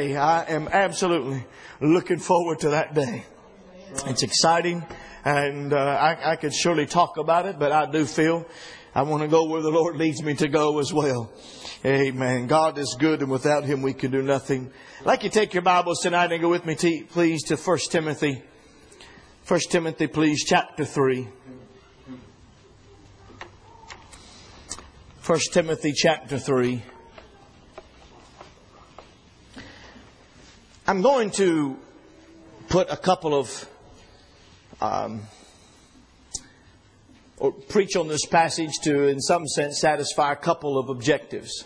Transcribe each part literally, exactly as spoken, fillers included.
day. I am absolutely looking forward to that day. It's exciting, and uh, I, I could surely talk about it, but I do feel I want to go where the Lord leads me to go as well. Amen. God is good, and without Him we can do nothing. I'd like you to take your Bibles tonight and go with me, to, please, to First Timothy. First Timothy, please, chapter three. First Timothy, chapter three. I'm going to put a couple of, um, or preach on this passage to, in some sense, satisfy a couple of objectives.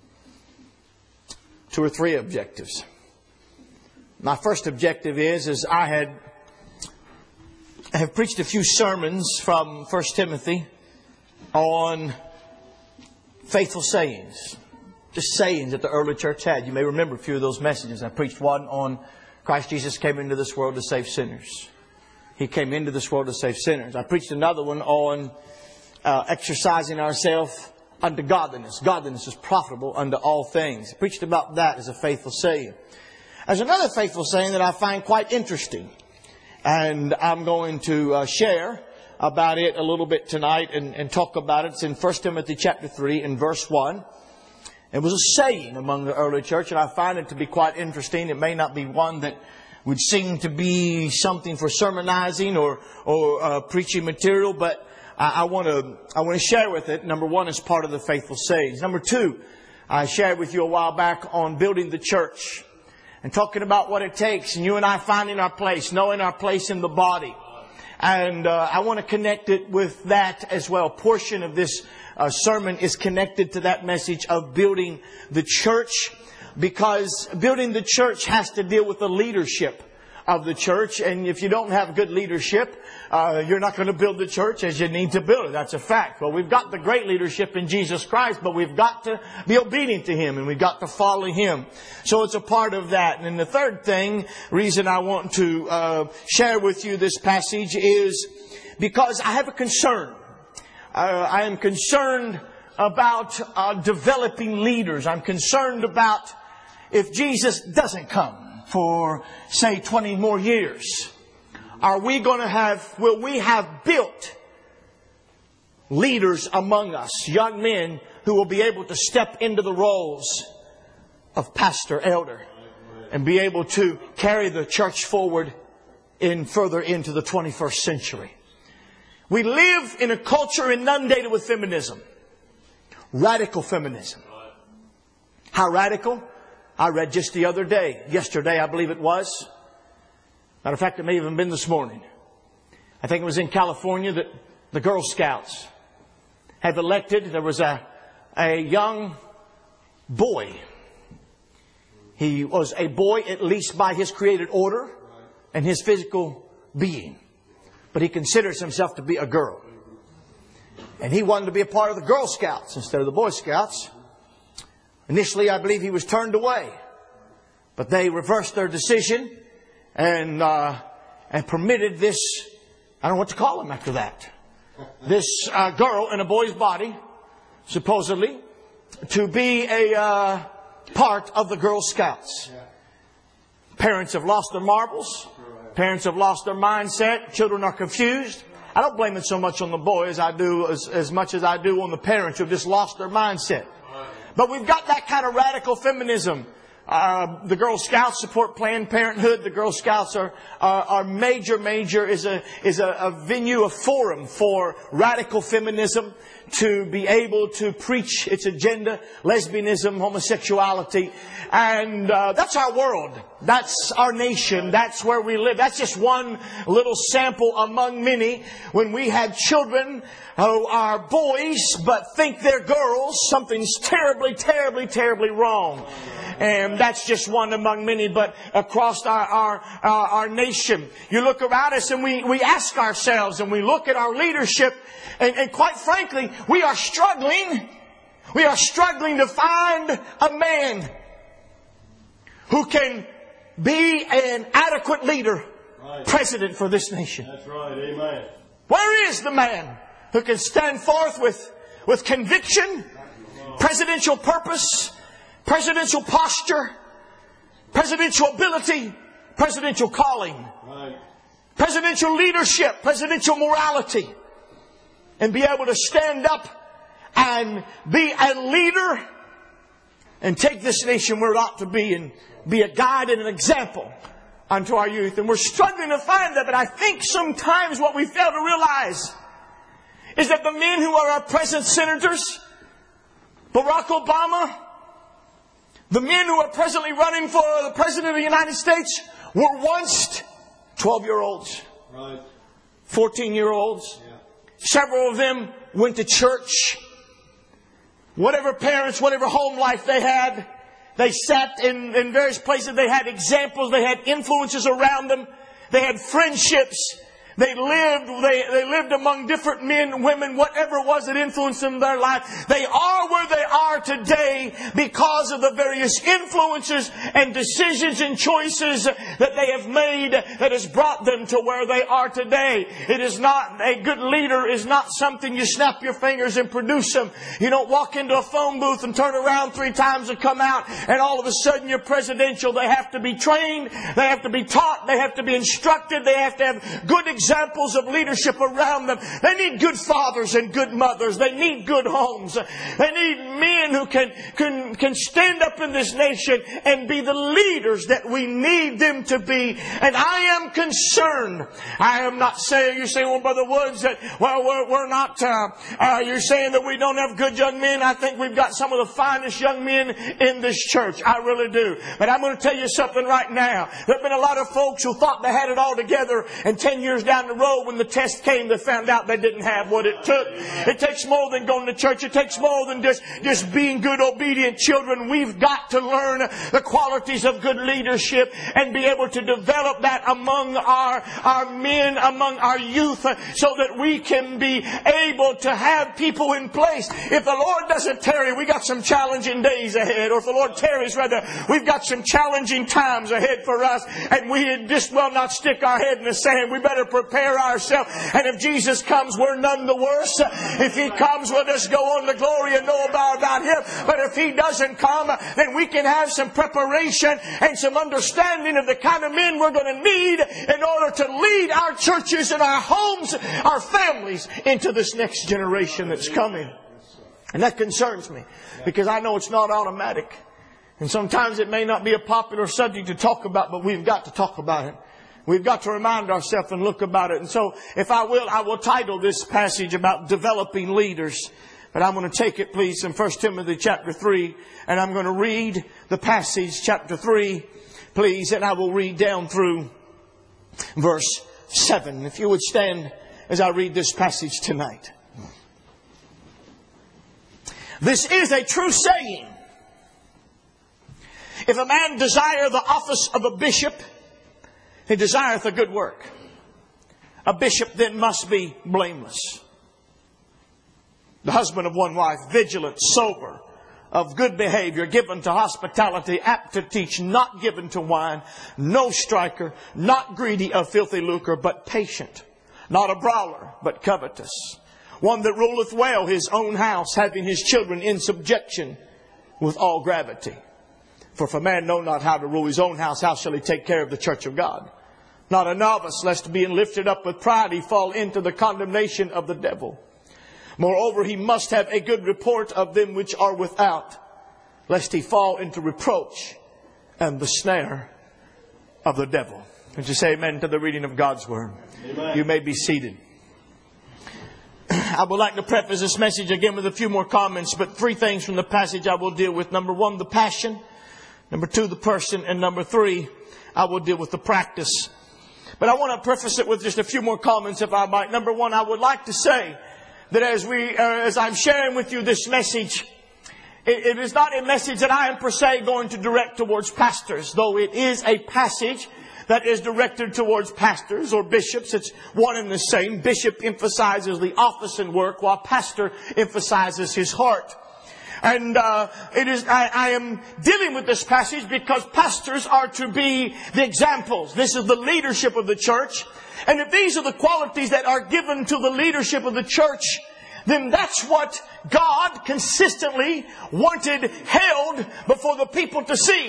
Two or three objectives. My first objective is, is I had, I have preached a few sermons from First Timothy on faithful sayings. Just sayings that the early church had. You may remember a few of those messages. I preached one on Christ Jesus came into this world to save sinners. He came into this world to save sinners. I preached another one on uh, exercising ourselves unto godliness. Godliness is profitable unto all things. I preached about that as a faithful saying. There's another faithful saying that I find quite interesting. And I'm going to uh, share about it a little bit tonight and, and talk about it. It's in First Timothy chapter three and verse one. It was a saying among the early church, and I find it to be quite interesting. It may not be one that would seem to be something for sermonizing or or uh, preaching material, but I, I want to I want to share with it. Number one, as part of the faithful sayings. Number two, I shared with you a while back on building the church and talking about what it takes, and you and I finding our place, knowing our place in the body. And uh, I want to connect it with that as well. A portion of this uh, sermon is connected to that message of building the church, because building the church has to deal with the leadership of the church. And if you don't have good leadership, uh, you're not going to build the church as you need to build it. That's a fact. Well, we've got the great leadership in Jesus Christ, but we've got to be obedient to Him, and we've got to follow Him. So it's a part of that. And then the third thing, reason I want to uh, share with you this passage is because I have a concern. Uh, I am concerned about uh, developing leaders. I'm concerned about if Jesus doesn't come for, say, twenty more years, are we going to have, will we have built leaders among us, young men who will be able to step into the roles of pastor, elder, and be able to carry the church forward in further into the twenty-first century? We live in a culture inundated with feminism. Radical feminism. How radical? I read just the other day, yesterday I believe it was. Matter of fact, it may have even been this morning. I think it was in California that the Girl Scouts have elected. There was a, a young boy. He was a boy at least by his created order and his physical being. But he considers himself to be a girl. And he wanted to be a part of the Girl Scouts instead of the Boy Scouts. Initially, I believe he was turned away. But they reversed their decision and uh, and permitted this, I don't know what to call him after that, this uh, girl in a boy's body, supposedly, to be a uh, part of the Girl Scouts. Parents have lost their marbles. Parents have lost their mindset. Children are confused. I don't blame it so much on the boy as I do, as, as much as I do on the parents who have just lost their mindset. But we've got that kind of radical feminism. Uh, the Girl Scouts support Planned Parenthood. The Girl Scouts are, are, are major, major, is a, is a, a venue, a forum for radical feminism to be able to preach its agenda, lesbianism, homosexuality. And uh, that's our world. That's our nation. That's where we live. That's just one little sample among many. When we have children who are boys but think they're girls, something's terribly, terribly, terribly wrong. And that's just one among many, but across our, our, our, our nation. You look around us and we, we ask ourselves and we look at our leadership and, and quite frankly, we are struggling. We are struggling to find a man who can be an adequate leader, right, president for this nation. That's right, amen. Where is the man who can stand forth with, with conviction, presidential purpose, presidential posture, presidential presidential ability, presidential calling, right. presidential leadership, presidential morality, and be able to stand up and be a leader and take this nation where it ought to be and be a guide and an example unto our youth. And we're struggling to find that, but I think sometimes what we fail to realize is that the men who are our present senators, Barack Obama, the men who are presently running for the President of the United States, were once twelve-year-olds, right. fourteen-year-olds. Yeah. Several of them went to church. Whatever parents, whatever home life they had, they sat in, in various places. They had examples. They had influences around them. They had friendships. They lived, they, they lived among different men, women, whatever it was that influenced them in their life. They are where they are today because of the various influences and decisions and choices that they have made that has brought them to where they are today. It is not, a good leader is not something you snap your fingers and produce them. You don't walk into a phone booth and turn around three times and come out and all of a sudden you're presidential. They have to be trained. They have to be taught. They have to be instructed. They have to have good examples. Examples of leadership around them. They need good fathers and good mothers. They need good homes. They need men who can, can, can stand up in this nation and be the leaders that we need them to be. And I am concerned. I am not saying, you're saying, well, Brother Woods, that, well, we're, we're not, uh, uh, you're saying that we don't have good young men. I think we've got some of the finest young men in this church. I really do. But I'm going to tell you something right now. There have been a lot of folks who thought they had it all together, and ten years down the road when the test came, they found out they didn't have what it took. It takes more than going to church. It takes more than just, just being good, obedient children. We've got to learn the qualities of good leadership and be able to develop that among our, our men, among our youth, so that we can be able to have people in place. If the Lord doesn't tarry, we got some challenging days ahead. Or if the Lord tarries, rather, we've got some challenging times ahead for us. And we just will not stick our head in the sand. We better prepare ourselves. And if Jesus comes, we're none the worse. If He comes, we'll just go on to glory and know about, about Him. But if He doesn't come, then we can have some preparation and some understanding of the kind of men we're going to need in order to lead our churches and our homes, our families, into this next generation that's coming. And that concerns me, because I know it's not automatic. And sometimes it may not be a popular subject to talk about, but we've got to talk about it. We've got to remind ourselves and look about it. And so, if I will, I will title this passage about developing leaders. But I'm going to take it, please, in First Timothy chapter three. And I'm going to read the passage, chapter three, please. And I will read down through verse seven. If you would stand as I read this passage tonight. This is a true saying. If a man desire the office of a bishop, he desireth a good work. A bishop then must be blameless, the husband of one wife, vigilant, sober, of good behavior, given to hospitality, apt to teach, not given to wine, no striker, not greedy of filthy lucre, but patient, not a brawler, but covetous, one that ruleth well his own house, having his children in subjection with all gravity. For if a man know not how to rule his own house, how shall he take care of the church of God? Not a novice, lest being lifted up with pride, he fall into the condemnation of the devil. Moreover, he must have a good report of them which are without, lest he fall into reproach and the snare of the devil. Would you say amen to the reading of God's Word? Amen. You may be seated. I would like to preface this message again with a few more comments, but three things from the passage I will deal with. Number one, the passion. Number two, the person. And number three, I will deal with the practice. But I want to preface it with just a few more comments, if I might. Number one, I would like to say that as we, uh, as I'm sharing with you this message, it, it is not a message that I am per se going to direct towards pastors, though it is a passage that is directed towards pastors or bishops. It's one and the same. Bishop emphasizes the office and work, while pastor emphasizes his heart. And uh, it is I, I am dealing with this passage because pastors are to be the examples. This is the leadership of the church. And if these are the qualities that are given to the leadership of the church, then that's what God consistently wanted held before the people to see.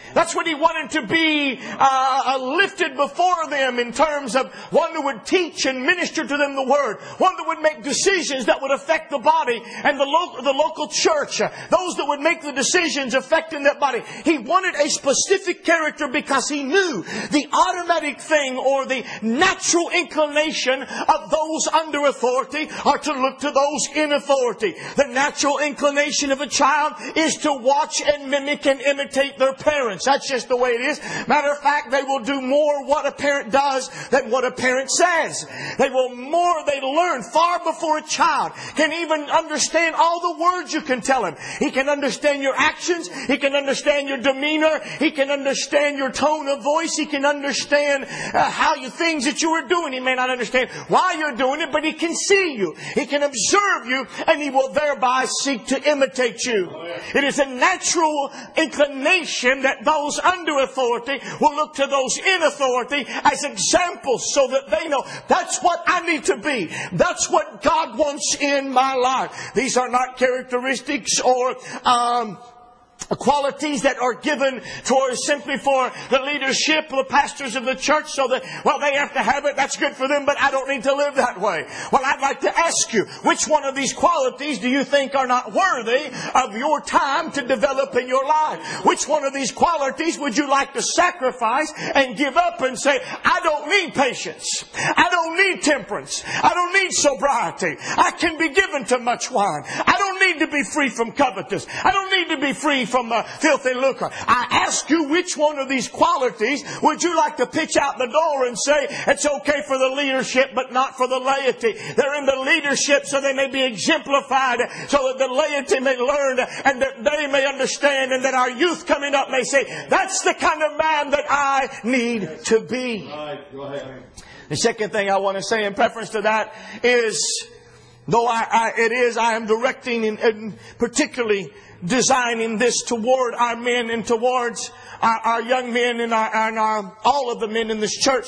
That's what He wanted to be uh, lifted before them in terms of one that would teach and minister to them the Word. One that would make decisions that would affect the body and the, lo- the local church. Uh, those that would make the decisions affecting that body. He wanted a specific character because He knew the automatic thing or the natural inclination of those under authority are to look to those in authority. The natural inclination of a child is to watch and mimic and imitate their parents. That's just the way it is. Matter of fact, they will do more what a parent does than what a parent says. They will more, they learn far before a child can even understand all the words you can tell him. He can understand your actions. He can understand your demeanor. He can understand your tone of voice. He can understand uh, how you, things that you are doing. He may not understand why you're doing it, but he can see you. He can observe you, and he will thereby seek to imitate you. It is a natural inclination that those under authority will look to those in authority as examples so that they know that's what I need to be. That's what God wants in my life. These are not characteristics or um qualities that are given for simply for the leadership, the pastors of the church, so that, well, they have to have it. That's good for them, but I don't need to live that way. Well, I'd like to ask you, which one of these qualities do you think are not worthy of your time to develop in your life? Which one of these qualities would you like to sacrifice and give up and say, I don't need patience. I don't need temperance. I don't need sobriety. I can be given to much wine. I don't need to be free from covetous. I don't need to be free from uh, filthy lucre. I ask you, which one of these qualities would you like to pitch out the door and say, it's okay for the leadership, but not for the laity? They're in the leadership so they may be exemplified, so that the laity may learn and that they may understand, and that our youth coming up may say, that's the kind of man that I need to be. All right, go ahead. The second thing I want to say in preference to that is, though I, I, it is, I am directing and, and particularly designing this toward our men and towards our, our young men and, our, and our, all of the men in this church.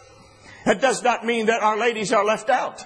That does not mean that our ladies are left out.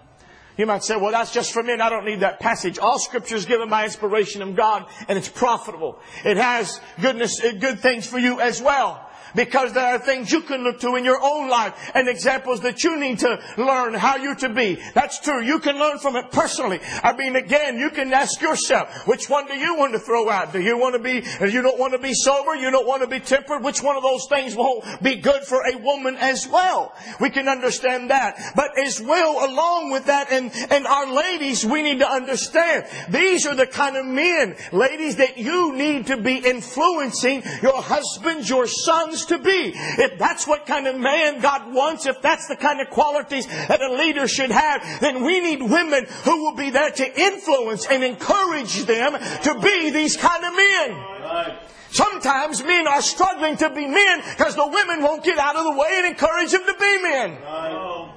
You might say, well, that's just for men. I don't need that passage. All Scripture is given by inspiration of God, and it's profitable. It has goodness, good things for you as well. Because there are things you can look to in your own life and examples that you need to learn how you're to be. That's true. You can learn from it personally. I mean, again, you can ask yourself, which one do you want to throw out? Do you want to be, you don't want to be sober? You don't want to be tempered? Which one of those things will be good for a woman as well? We can understand that. But as well, along with that, and, and our ladies, we need to understand, these are the kind of men, ladies, that you need to be influencing your husbands, your sons, to be. If that's what kind of man God wants, if that's the kind of qualities that a leader should have, then we need women who will be there to influence and encourage them to be these kind of men. Right. Sometimes men are struggling to be men because the women won't get out of the way and encourage them to be men. Right.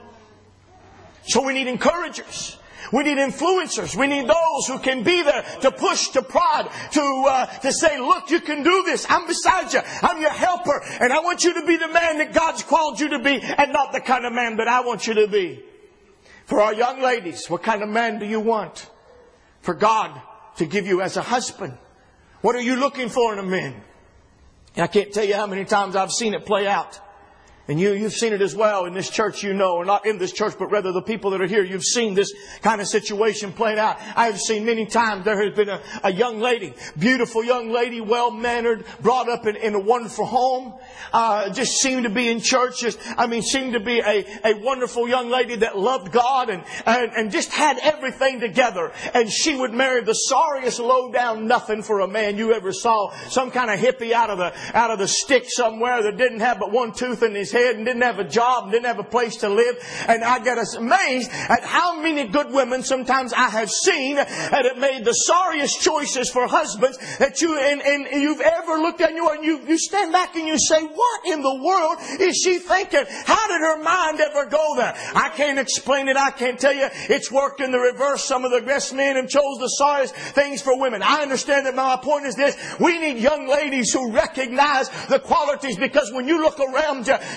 So we need encouragers. We need influencers. We need those who can be there to push, to prod, to uh, to say, look, you can do this. I'm beside you. I'm your helper. And I want you to be the man that God's called you to be, and not the kind of man that I want you to be. For our young ladies, what kind of man do you want for God to give you as a husband? What are you looking for in a man? And I can't tell you how many times I've seen it play out. And you, you've seen it as well in this church, you know, or not in this church, but rather the people that are here. You've seen this kind of situation played out. I've seen many times there has been a, a young lady, beautiful young lady, well-mannered, brought up in, in a wonderful home, uh, just seemed to be in church. Just, I mean, seemed to be a, a wonderful young lady that loved God and, and, and just had everything together. And she would marry the sorriest low-down nothing for a man you ever saw. Some kind of hippie out of the, out of the stick somewhere that didn't have but one tooth in his head and didn't have a job and didn't have a place to live. And I get amazed at how many good women sometimes I have seen that have made the sorriest choices for husbands that you and, and you've ever looked at. And you, and you you stand back and you say, what in the world is she thinking? How did her mind ever go there? I can't explain it. I can't tell you. It's worked in the reverse. Some of the best men have chose the sorriest things for women. I understand that. My point is this: we need young ladies who recognize the qualities, because when you look around you,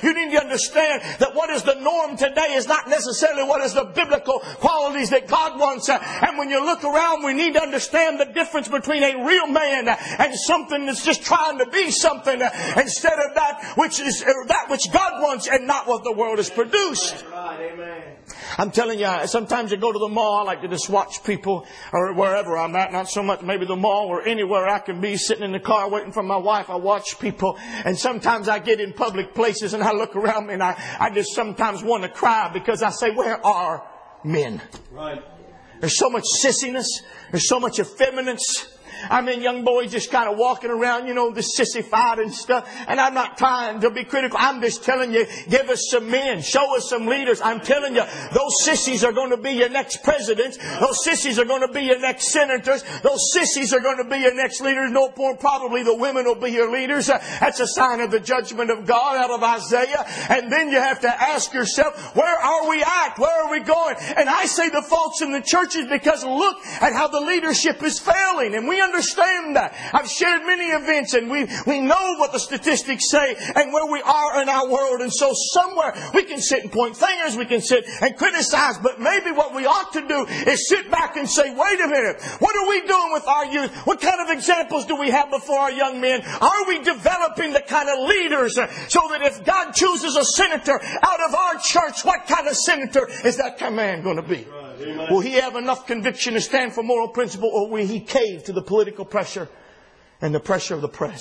You need to understand that what is the norm today is not necessarily what is the biblical qualities that God wants. And when you look around, we need to understand the difference between a real man and something that's just trying to be something instead of that which is that which God wants and not what the world has produced. I'm telling you, sometimes I go to the mall, I like to just watch people, or wherever I'm at, not so much maybe the mall or anywhere I can be, sitting in the car waiting for my wife. I watch people, and sometimes I get in public places and I look around me and I, I just sometimes want to cry because I say, where are men? Right. There's so much sissiness. There's so much effeminacy. I mean, young boys just kind of walking around, you know, the sissified and stuff. And I'm not trying to be critical. I'm just telling you, give us some men. Show us some leaders. I'm telling you, those sissies are going to be your next presidents. Those sissies are going to be your next senators. Those sissies are going to be your next leaders. No more probably the women will be your leaders. Uh, that's a sign of the judgment of God out of Isaiah. And then you have to ask yourself, where are we at? Where are we going? And I say the fault's in the churches because look at how the leadership is failing. And we understand that. I've shared many events and we, we know what the statistics say and where we are in our world. And so somewhere we can sit and point fingers, we can sit and criticize, but maybe what we ought to do is sit back and say, wait a minute, what are we doing with our youth? What kind of examples do we have before our young men? Are we developing the kind of leaders so that if God chooses a senator out of our church, what kind of senator is that kind of man going to be? Amen. Will he have enough conviction to stand for moral principle, or will he cave to the political pressure and the pressure of the press?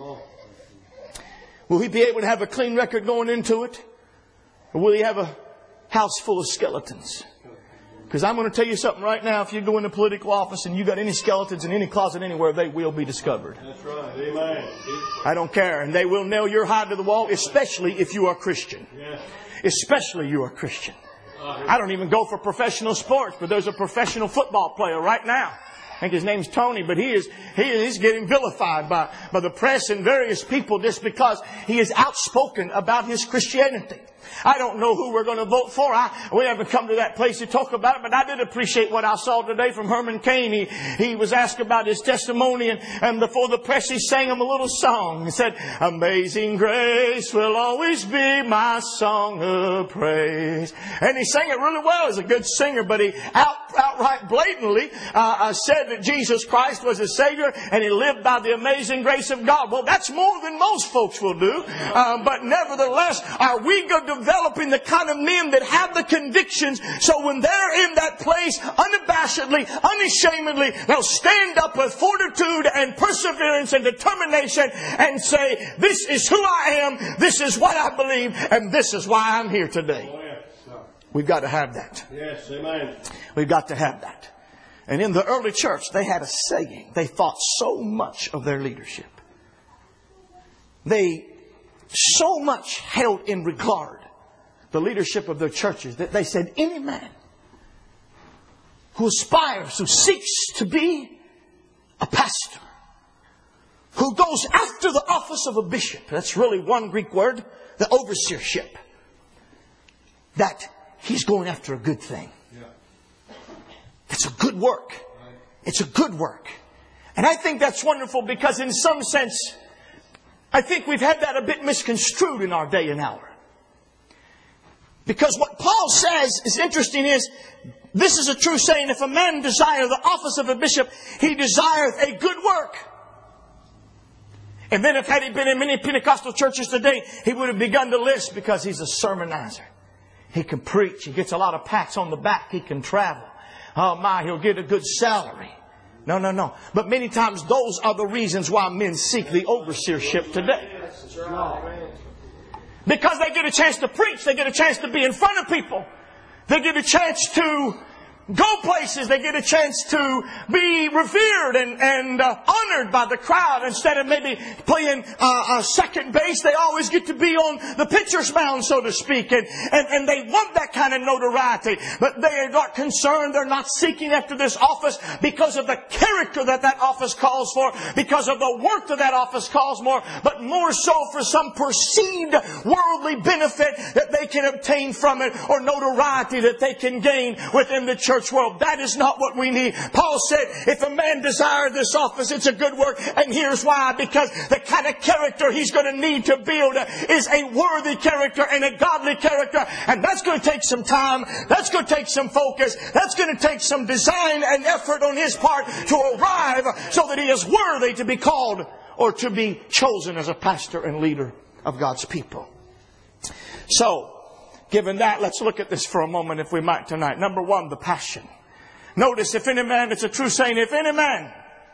Will he be able to have a clean record going into it? Or will he have a house full of skeletons? Because I'm going to tell you something right now. If you go into political office and you got any skeletons in any closet anywhere, they will be discovered. That's right. Amen. I don't care. And they will nail your hide to the wall, especially if you are Christian. Yes. Especially you are Christian. I don't even go for professional sports, but there's a professional football player right now. I think his name's Tony, but he is he is getting vilified by, by the press and various people just because he is outspoken about his Christianity. I don't know who we're going to vote for. I, we haven't come to that place to talk about it, but I did appreciate what I saw today from Herman Cain. He, he was asked about his testimony, and, and before the press he sang him a little song. He said, "Amazing grace will always be my song of praise." And he sang it really well. He's a good singer, but he out, outright blatantly uh, uh, said that Jesus Christ was his Savior, and he lived by the amazing grace of God. Well, that's more than most folks will do. Uh, but nevertheless, are we going to developing the kind of men that have the convictions so when they're in that place unabashedly, unashamedly, they'll stand up with fortitude and perseverance and determination and say, this is who I am, this is what I believe, and this is why I'm here today. We've got to have that. Yes, amen. We've got to have that. And in the early church, they had a saying. They thought so much of their leadership. They so much held in regard the leadership of their churches that they said, any man who aspires, who seeks to be a pastor, who goes after the office of a bishop, that's really one Greek word, the overseership, that he's going after a good thing. It's a good work. It's a good work. And I think that's wonderful because in some sense, I think we've had that a bit misconstrued in our day and hour. Because what Paul says is interesting is, this is a true saying, if a man desire the office of a bishop, he desireth a good work. And then if had he been in many Pentecostal churches today, he would have begun to list because he's a sermonizer. He can preach. He gets a lot of pats on the back. He can travel. Oh my, he'll get a good salary. No, no, no. But many times those are the reasons why men seek the overseership today. Because they get a chance to preach. They get a chance to be in front of people. They get a chance to go places. They get a chance to be revered and, and uh, honored by the crowd. Instead of maybe playing uh, uh, second base, they always get to be on the pitcher's mound, so to speak. And, and, and they want that kind of notoriety. But they are not concerned. They're not seeking after this office because of the character that that office calls for, because of the work that that office calls for, but more so for some perceived worldly benefit that they can obtain from it or notoriety that they can gain within the church. church world. That is not what we need. Paul said, if a man desire this office, it's a good work. And here's why. Because the kind of character he's going to need to build is a worthy character and a godly character. And that's going to take some time. That's going to take some focus. That's going to take some design and effort on his part to arrive so that he is worthy to be called or to be chosen as a pastor and leader of God's people. So, given that, let's look at this for a moment, if we might, tonight. Number one, the passion. Notice, if any man, it's a true saying, if any man,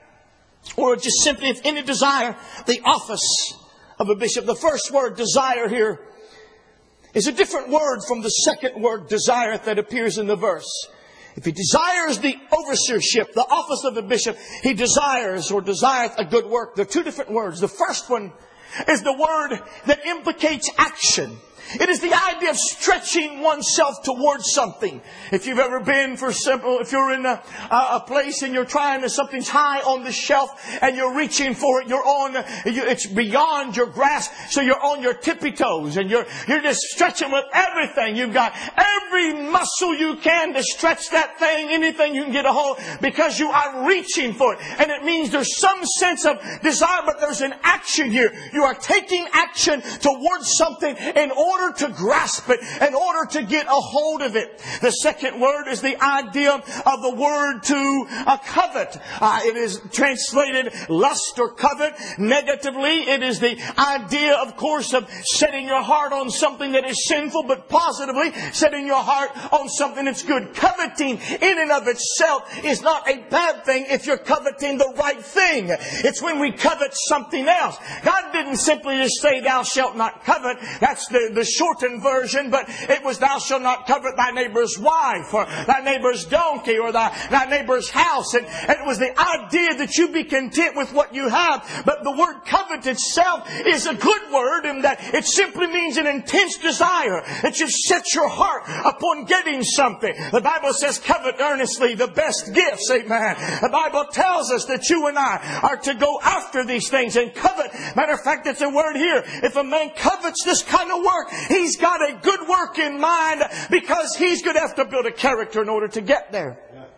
or just simply if any desire the office of a bishop. The first word, desire, here is a different word from the second word, desire, that appears in the verse. If he desires the overseership, the office of a bishop, he desires or desireth a good work. There are two different words. The first one is the word that implicates action. It is the idea of stretching oneself towards something. If you've ever been, for example, if you're in a, a place and you're trying to, something's high on the shelf and you're reaching for it, you're on, it's beyond your grasp, so you're on your tippy toes and you're, you're just stretching with everything. You've got every muscle you can to stretch that thing, anything you can get a hold, because you are reaching for it. And it means there's some sense of desire, but there's an action here. You are taking action towards something in order to grasp it, in order to get a hold of it. The second word is the idea of the word to uh, covet. Uh, it is translated lust or covet. Negatively, it is the idea, of course, of setting your heart on something that is sinful, but positively setting your heart on something that's good. Coveting in and of itself is not a bad thing if you're coveting the right thing. It's when we covet something else. God didn't simply just say, thou shalt not covet. That's the, the shortened version, but it was, thou shalt not covet thy neighbor's wife or thy neighbor's donkey or thy, thy neighbor's house. And, and it was the idea that you be content with what you have. But the word covet itself is a good word in that it simply means an intense desire, that you've set your heart upon getting something. The Bible says, covet earnestly the best gifts. Amen. The Bible tells us that you and I are to go after these things and covet. Matter of fact, it's a word here. If a man covets this kind of work, he's got a good work in mind, because he's going to have to build a character in order to get there.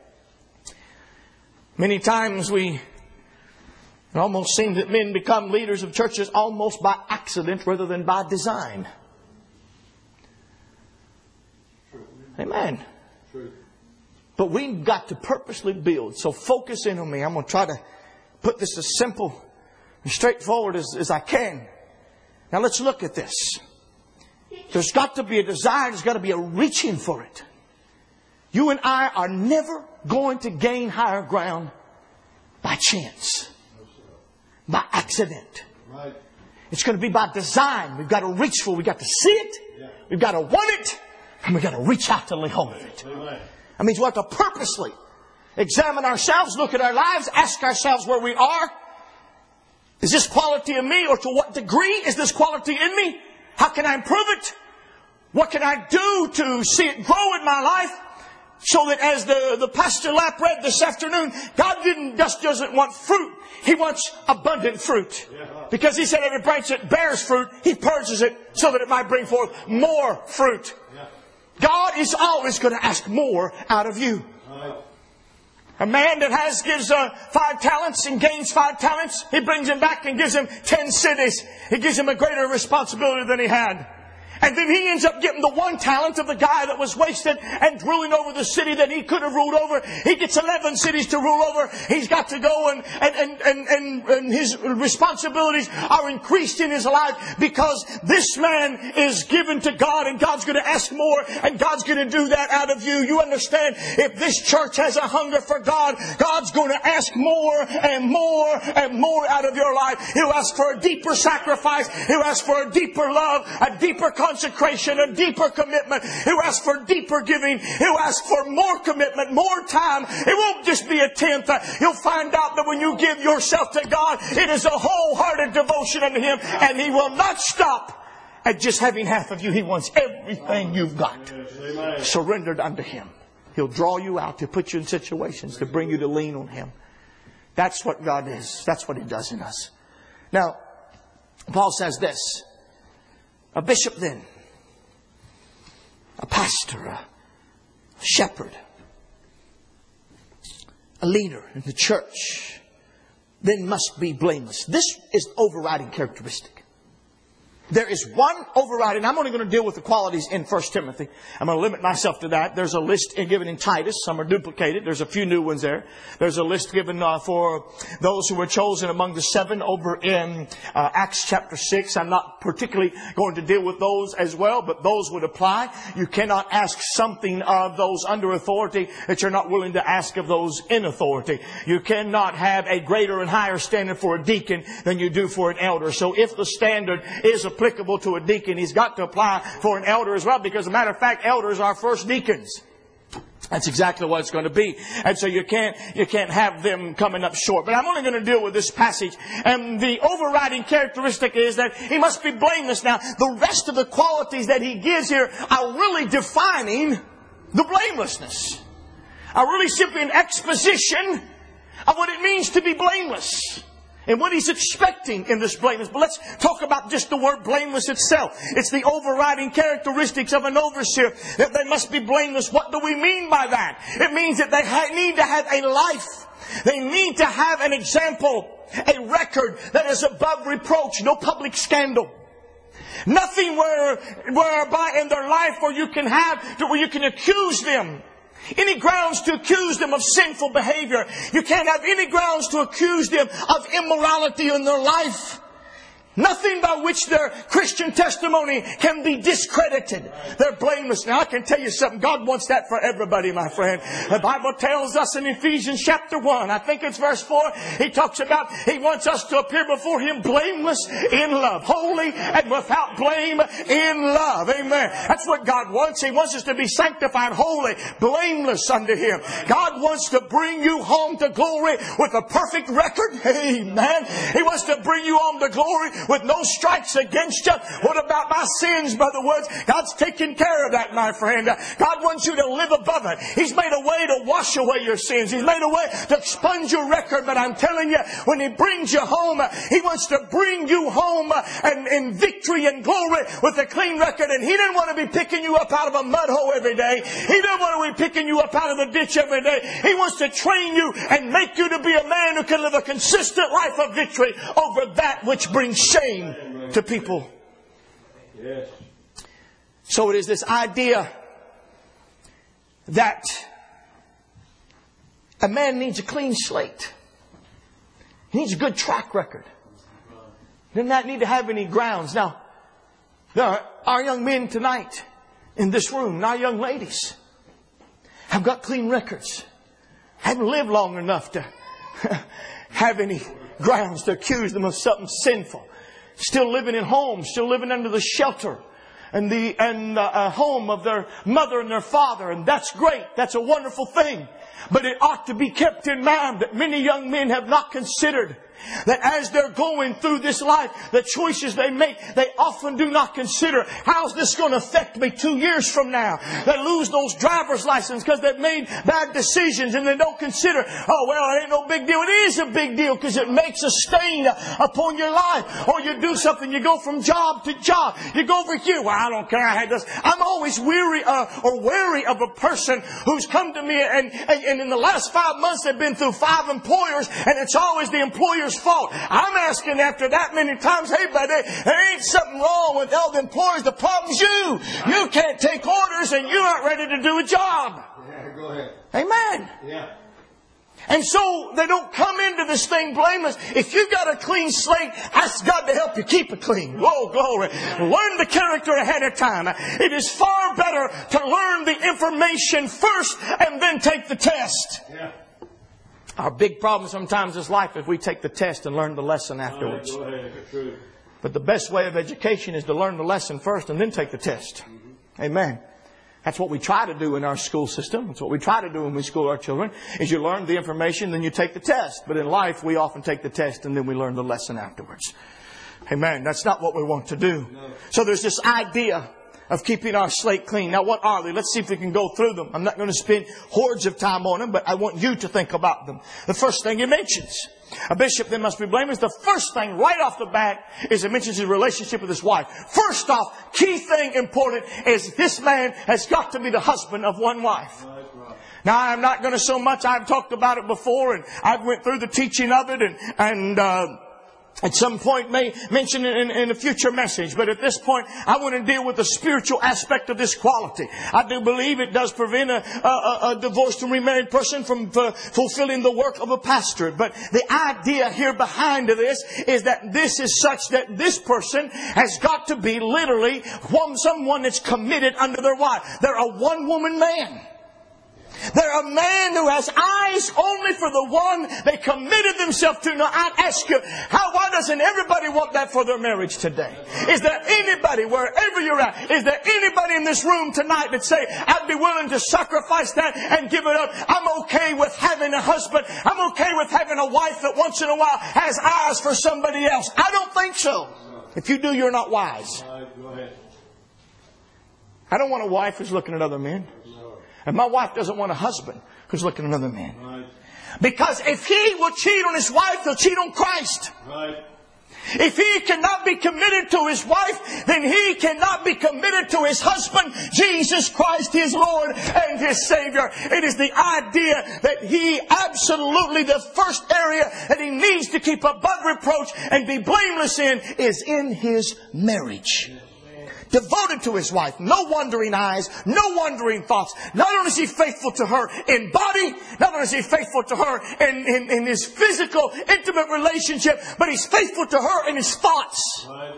Many times we, it almost seems that men become leaders of churches almost by accident rather than by design. Amen. But we've got to purposely build. So focus in on me. I'm going to try to put this as simple and straightforward as, as I can. Now let's look at this. There's got to be a desire. There's got to be a reaching for it. You and I are never going to gain higher ground by chance, by accident. Right. It's going to be by design. We've got to reach for it. We've got to see it. Yeah. We've got to want it. And we've got to reach out to lay hold of it. Amen. That means we have to purposely examine ourselves, look at our lives, ask ourselves where we are. Is this quality in me, or to what degree is this quality in me? How can I improve it? What can I do to see it grow in my life? So that, as the, the Pastor Lapp read this afternoon, God didn't just doesn't want fruit. He wants abundant fruit. Because He said every branch that bears fruit, He purges it so that it might bring forth more fruit. God is always going to ask more out of you. A man that has gives uh, five talents and gains five talents, he brings him back and gives him ten cities. He gives him a greater responsibility than he had. And then he ends up getting the one talent of the guy that was wasted and ruling over the city that he could have ruled over. He gets eleven cities to rule over. He's got to go and, and, and, and, and his responsibilities are increased in his life, because this man is given to God, and God's going to ask more, and God's going to do that out of you. You understand? If this church has a hunger for God, God's going to ask more and more and more out of your life. He'll ask for a deeper sacrifice. He'll ask for a deeper love, a deeper consecration, a deeper commitment. He'll ask for deeper giving. He'll ask for more commitment, more time. It won't just be a tenth. You'll find out that when you give yourself to God, it is a wholehearted devotion unto Him, and He will not stop at just having half of you. He wants everything you've got surrendered unto Him. He'll draw you out to put you in situations to bring you to lean on Him. That's what God is. That's what He does in us. Now, Paul says this. A bishop then, a pastor, a shepherd, a leader in the church then must be blameless. This is the overriding characteristic. There is one overriding. I'm only going to deal with the qualities in First Timothy. I'm going to limit myself to that. There's a list given in Titus. Some are duplicated. There's a few new ones there. There's a list given uh, for those who were chosen among the seven over in uh, Acts chapter six. I'm not particularly going to deal with those as well, but those would apply. You cannot ask something of those under authority that you're not willing to ask of those in authority. You cannot have a greater and higher standard for a deacon than you do for an elder. So if the standard is applicable to a deacon, he's got to apply for an elder as well, because as a matter of fact, elders are first deacons. That's exactly what it's going to be. And so you can't, you can't have them coming up short. But I'm only going to deal with this passage. And the overriding characteristic is that he must be blameless. Now, the rest of the qualities that he gives here are really defining the blamelessness. Are really simply an exposition of what it means to be blameless. And what he's expecting in this blameless. But let's talk about just the word blameless itself. It's the overriding characteristics of an overseer, that they must be blameless. What do we mean by that? It means that they ha- need to have a life. They need to have an example, a record that is above reproach. No public scandal. Nothing where, whereby in their life where you can have, where you can accuse them. Any grounds to accuse them of sinful behavior. You can't have any grounds to accuse them of immorality in their life. Nothing by which their Christian testimony can be discredited. They're blameless. Now I can tell you something. God wants that for everybody, my friend. The Bible tells us in Ephesians chapter one, I think it's verse four, He talks about He wants us to appear before Him blameless in love. Holy and without blame in love. Amen. That's what God wants. He wants us to be sanctified, holy, blameless unto Him. God wants to bring you home to glory with a perfect record. Amen. He wants to bring you home to glory with no strikes against you. What about my sins, Brother Woods? God's taking care of that, my friend. God wants you to live above it. He's made a way to wash away your sins. He's made a way to expunge your record. But I'm telling you, when He brings you home, He wants to bring you home and in victory and glory with a clean record. And He didn't want to be picking you up out of a mud hole every day. He didn't want to be picking you up out of the ditch every day. He wants to train you and make you to be a man who can live a consistent life of victory over that which brings shame to people. Yes. So it is this idea that a man needs a clean slate. He needs a good track record. He does not need to have any grounds. Now, there are our young men tonight in this room, and our young ladies have got clean records. Haven't lived long enough to have any grounds to accuse them of something sinful. Still living in homes, still living under the shelter and the and uh, home of their mother and their father. And that's great. That's a wonderful thing. But it ought to be kept in mind that many young men have not considered that as they're going through this life, the choices they make, they often do not consider, how's this going to affect me two years from now? They lose those driver's license because they've made bad decisions, and they don't consider, oh, well, it ain't no big deal. It is a big deal because it makes a stain upon your life. Or you do something, you go from job to job. You go over here, well, I don't care, I had this. I'm always weary uh, or wary of a person who's come to me and, and, and in the last five months they've been through five employers, and it's always the employer's fault. I'm asking after that many times, hey buddy, there ain't something wrong with all the employers. The problem's you. You can't take orders and you aren't ready to do a job. Yeah, go ahead. Amen. Yeah. And so they don't come into this thing blameless. If you got a clean slate, ask God to help you keep it clean. Whoa, glory. Learn the character ahead of time. It is far better to learn the information first and then take the test. Yeah. Our big problem sometimes is life if we take the test and learn the lesson afterwards. Go ahead. True. But the best way of education is to learn the lesson first and then take the test. Mm-hmm. Amen. That's what we try to do in our school system. That's what we try to do when we school our children, is you learn the information, then you take the test. But in life, we often take the test and then we learn the lesson afterwards. Amen. That's not what we want to do. No. So there's this idea of keeping our slate clean. Now, what are they? Let's see if we can go through them. I'm not going to spend hordes of time on them, but I want you to think about them. The first thing he mentions, a bishop then must be blameless. The first thing right off the bat is it mentions his relationship with his wife. First off, key thing important is this man has got to be the husband of one wife. Now, I'm not going to so much, I've talked about it before and I've went through the teaching of it and, and, uh, at some point may mention it in, in a future message. But at this point, I want to deal with the spiritual aspect of this quality. I do believe it does prevent a, a, a divorced and remarried person from uh, fulfilling the work of a pastor. But the idea here behind this is that this is such that this person has got to be literally one, someone that's committed unto their wife. They're a one-woman man. They're a man who has eyes only for the one they committed themselves to. Now, I ask you, how, why doesn't everybody want that for their marriage today? Is there anybody, wherever you're at, is there anybody in this room tonight that say, I'd be willing to sacrifice that and give it up? I'm okay with having a husband. I'm okay with having a wife that once in a while has eyes for somebody else. I don't think so. If you do, you're not wise. I don't want a wife who's looking at other men. And my wife doesn't want a husband who's looking at another man. Right. Because if he will cheat on his wife, he'll cheat on Christ. Right. If he cannot be committed to his wife, then he cannot be committed to his husband, Jesus Christ, his Lord and his Savior. It is the idea that he absolutely, the first area that he needs to keep above reproach and be blameless in is in his marriage. Devoted to his wife. No wandering eyes. No wandering thoughts. Not only is he faithful to her in body. Not only is he faithful to her in, in, in his physical, intimate relationship. But he's faithful to her in his thoughts. Right.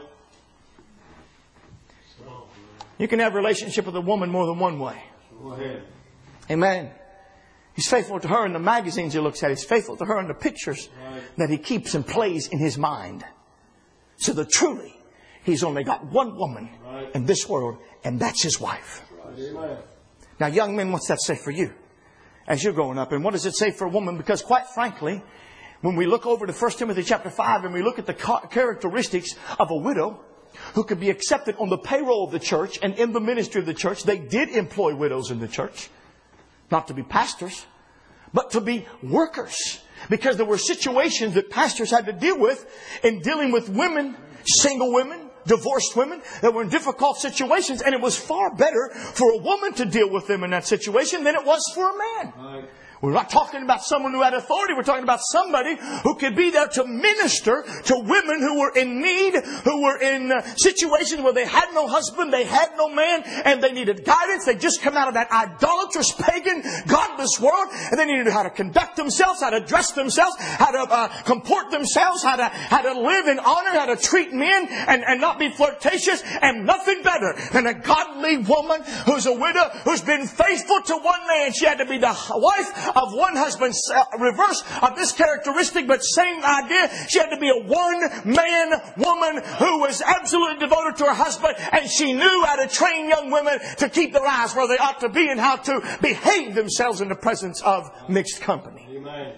You can have a relationship with a woman more than one way. Go ahead. Amen. He's faithful to her in the magazines he looks at. He's faithful to her in the pictures right. that he keeps and plays in his mind. So that truly, he's only got one woman right. in this world, and that's his wife. Right. Now, young men, what's that say for you as you're growing up? And what does it say for a woman? Because quite frankly, when we look over to First Timothy chapter five and we look at the characteristics of a widow who could be accepted on the payroll of the church and in the ministry of the church, they did employ widows in the church. Not to be pastors, but to be workers. Because there were situations that pastors had to deal with in dealing with women, single women, divorced women that were in difficult situations. And it was far better for a woman to deal with them in that situation than it was for a man. Right. We're not talking about someone who had authority. We're talking about somebody who could be there to minister to women who were in need, who were in uh, situations where they had no husband, they had no man, and they needed guidance. They just come out of that idolatrous, pagan, godless world, and they needed to know how to conduct themselves, how to dress themselves, how to uh, comport themselves, how to how to live in honor, how to treat men, and, and not be flirtatious, and nothing better than a godly woman who's a widow, who's been faithful to one man. She had to be the wife of one husband, reverse of this characteristic, but same idea. She had to be a one-man woman who was absolutely devoted to her husband, and she knew how to train young women to keep their eyes where they ought to be and how to behave themselves in the presence of mixed company. Amen.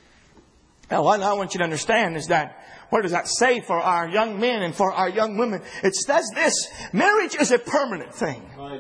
Now, what I want you to understand is that, what does that say for our young men and for our young women? It says this: marriage is a permanent thing. Right.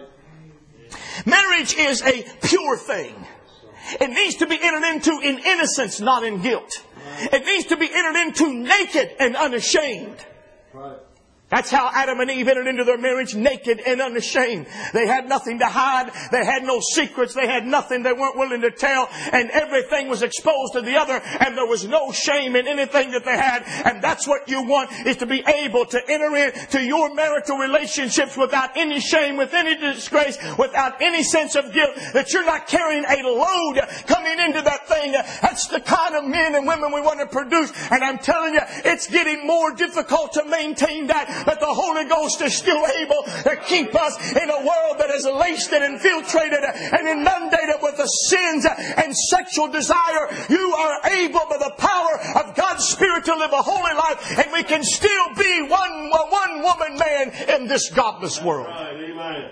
Marriage is a pure thing. It needs to be entered into in innocence, not in guilt. Right. It needs to be entered into naked and unashamed. Right. That's how Adam and Eve entered into their marriage, naked and unashamed. They had nothing to hide. They had no secrets. They had nothing they weren't willing to tell. And everything was exposed to the other. And there was no shame in anything that they had. And that's what you want, is to be able to enter into your marital relationships without any shame, with any disgrace, without any sense of guilt. That you're not carrying a load coming into that thing. That's the kind of men and women we want to produce. And I'm telling you, it's getting more difficult to maintain that. But the Holy Ghost is still able to keep us in a world that is laced and infiltrated and inundated with the sins and sexual desire. You are able, by the power of God's Spirit, to live a holy life, and we can still be one, one woman man in this godless world. Amen.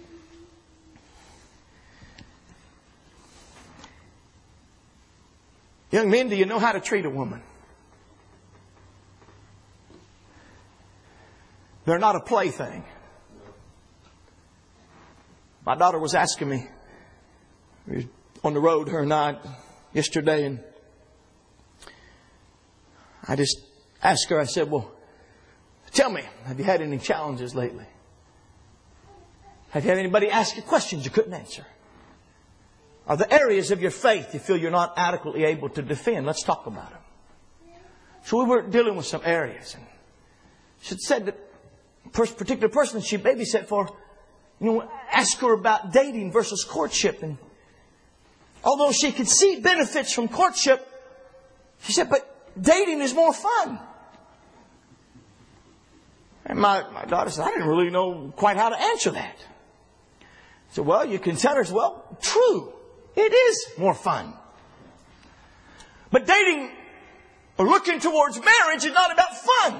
Young men, do you know how to treat a woman? They're not a plaything. My daughter was asking me, we were on the road her and I yesterday, and I just asked her, I said, well, tell me, have you had any challenges lately? Have you had anybody ask you questions you couldn't answer? are the areas of your faith you feel you're not adequately able to defend. Let's talk about them. So we were dealing with some areas. And she said that a particular person she babysat for, you know, asked her about dating versus courtship. And although she could see benefits from courtship, she said, but dating is more fun. And my, my daughter said, I didn't really know quite how to answer that. I said, well, you can tell her, well, true. It is more fun. But dating or looking towards marriage is not about fun.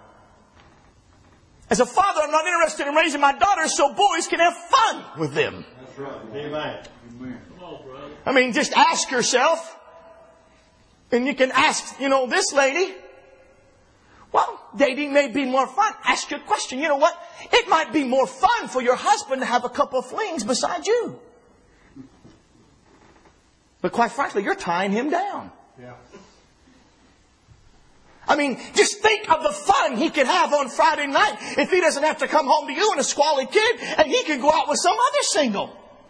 As a father, I'm not interested in raising my daughters so boys can have fun with them. That's right. Amen. I mean, just ask yourself, and you can ask, you know, this lady, well, dating may be more fun. Ask your question. You know what? It might be more fun for your husband to have a couple of flings beside you. But quite frankly, you're tying him down. Yeah. I mean, just think of the fun he could have on Friday night if he doesn't have to come home to you and a squally kid and he can go out with some other single.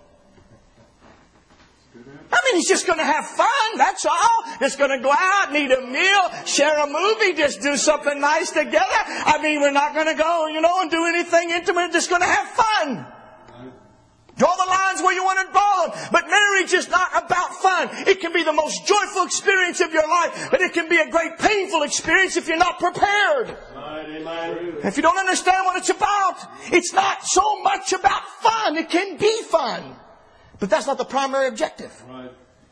I mean, he's just going to have fun, that's all. Just going to go out, eat a meal, share a movie, just do something nice together. I mean, we're not going to go, you know, and do anything intimate. Just going to have fun. Draw the lines where you want to draw them. But marriage is not about fun. It can be the most joyful experience of your life, but it can be a great painful experience if you're not prepared. If you don't understand what it's about, it's not so much about fun. It can be fun, but that's not the primary objective. Right.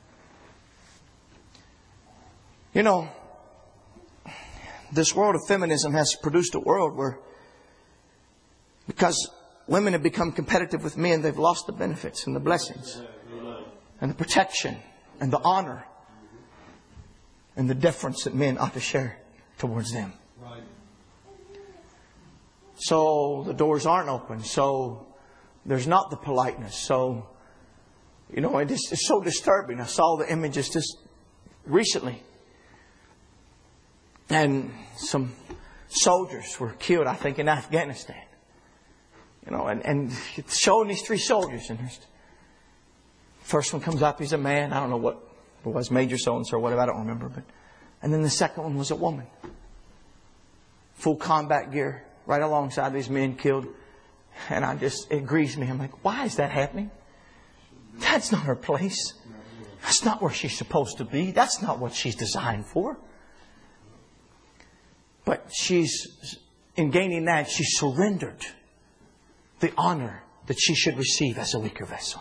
You know, this world of feminism has produced a world where, because women have become competitive with men, they've lost the benefits and the blessings and the protection and the honor and the deference that men ought to share towards them. Right. So the doors aren't open. So there's not the politeness. So, you know, it is, it's so disturbing. I saw the images just recently. And some soldiers were killed, I think, in Afghanistan. You know, and, and it's showing these three soldiers. And first one comes up, he's a man. I don't know what it was, Major so-and-so or whatever, I don't remember. But and then the second one was a woman. Full combat gear, right alongside these men killed. And I just, it grieves me. I'm like, why is that happening? That's not her place. That's not where she's supposed to be. That's not what she's designed for. But she's, in gaining that, she surrendered the honor that she should receive as a weaker vessel.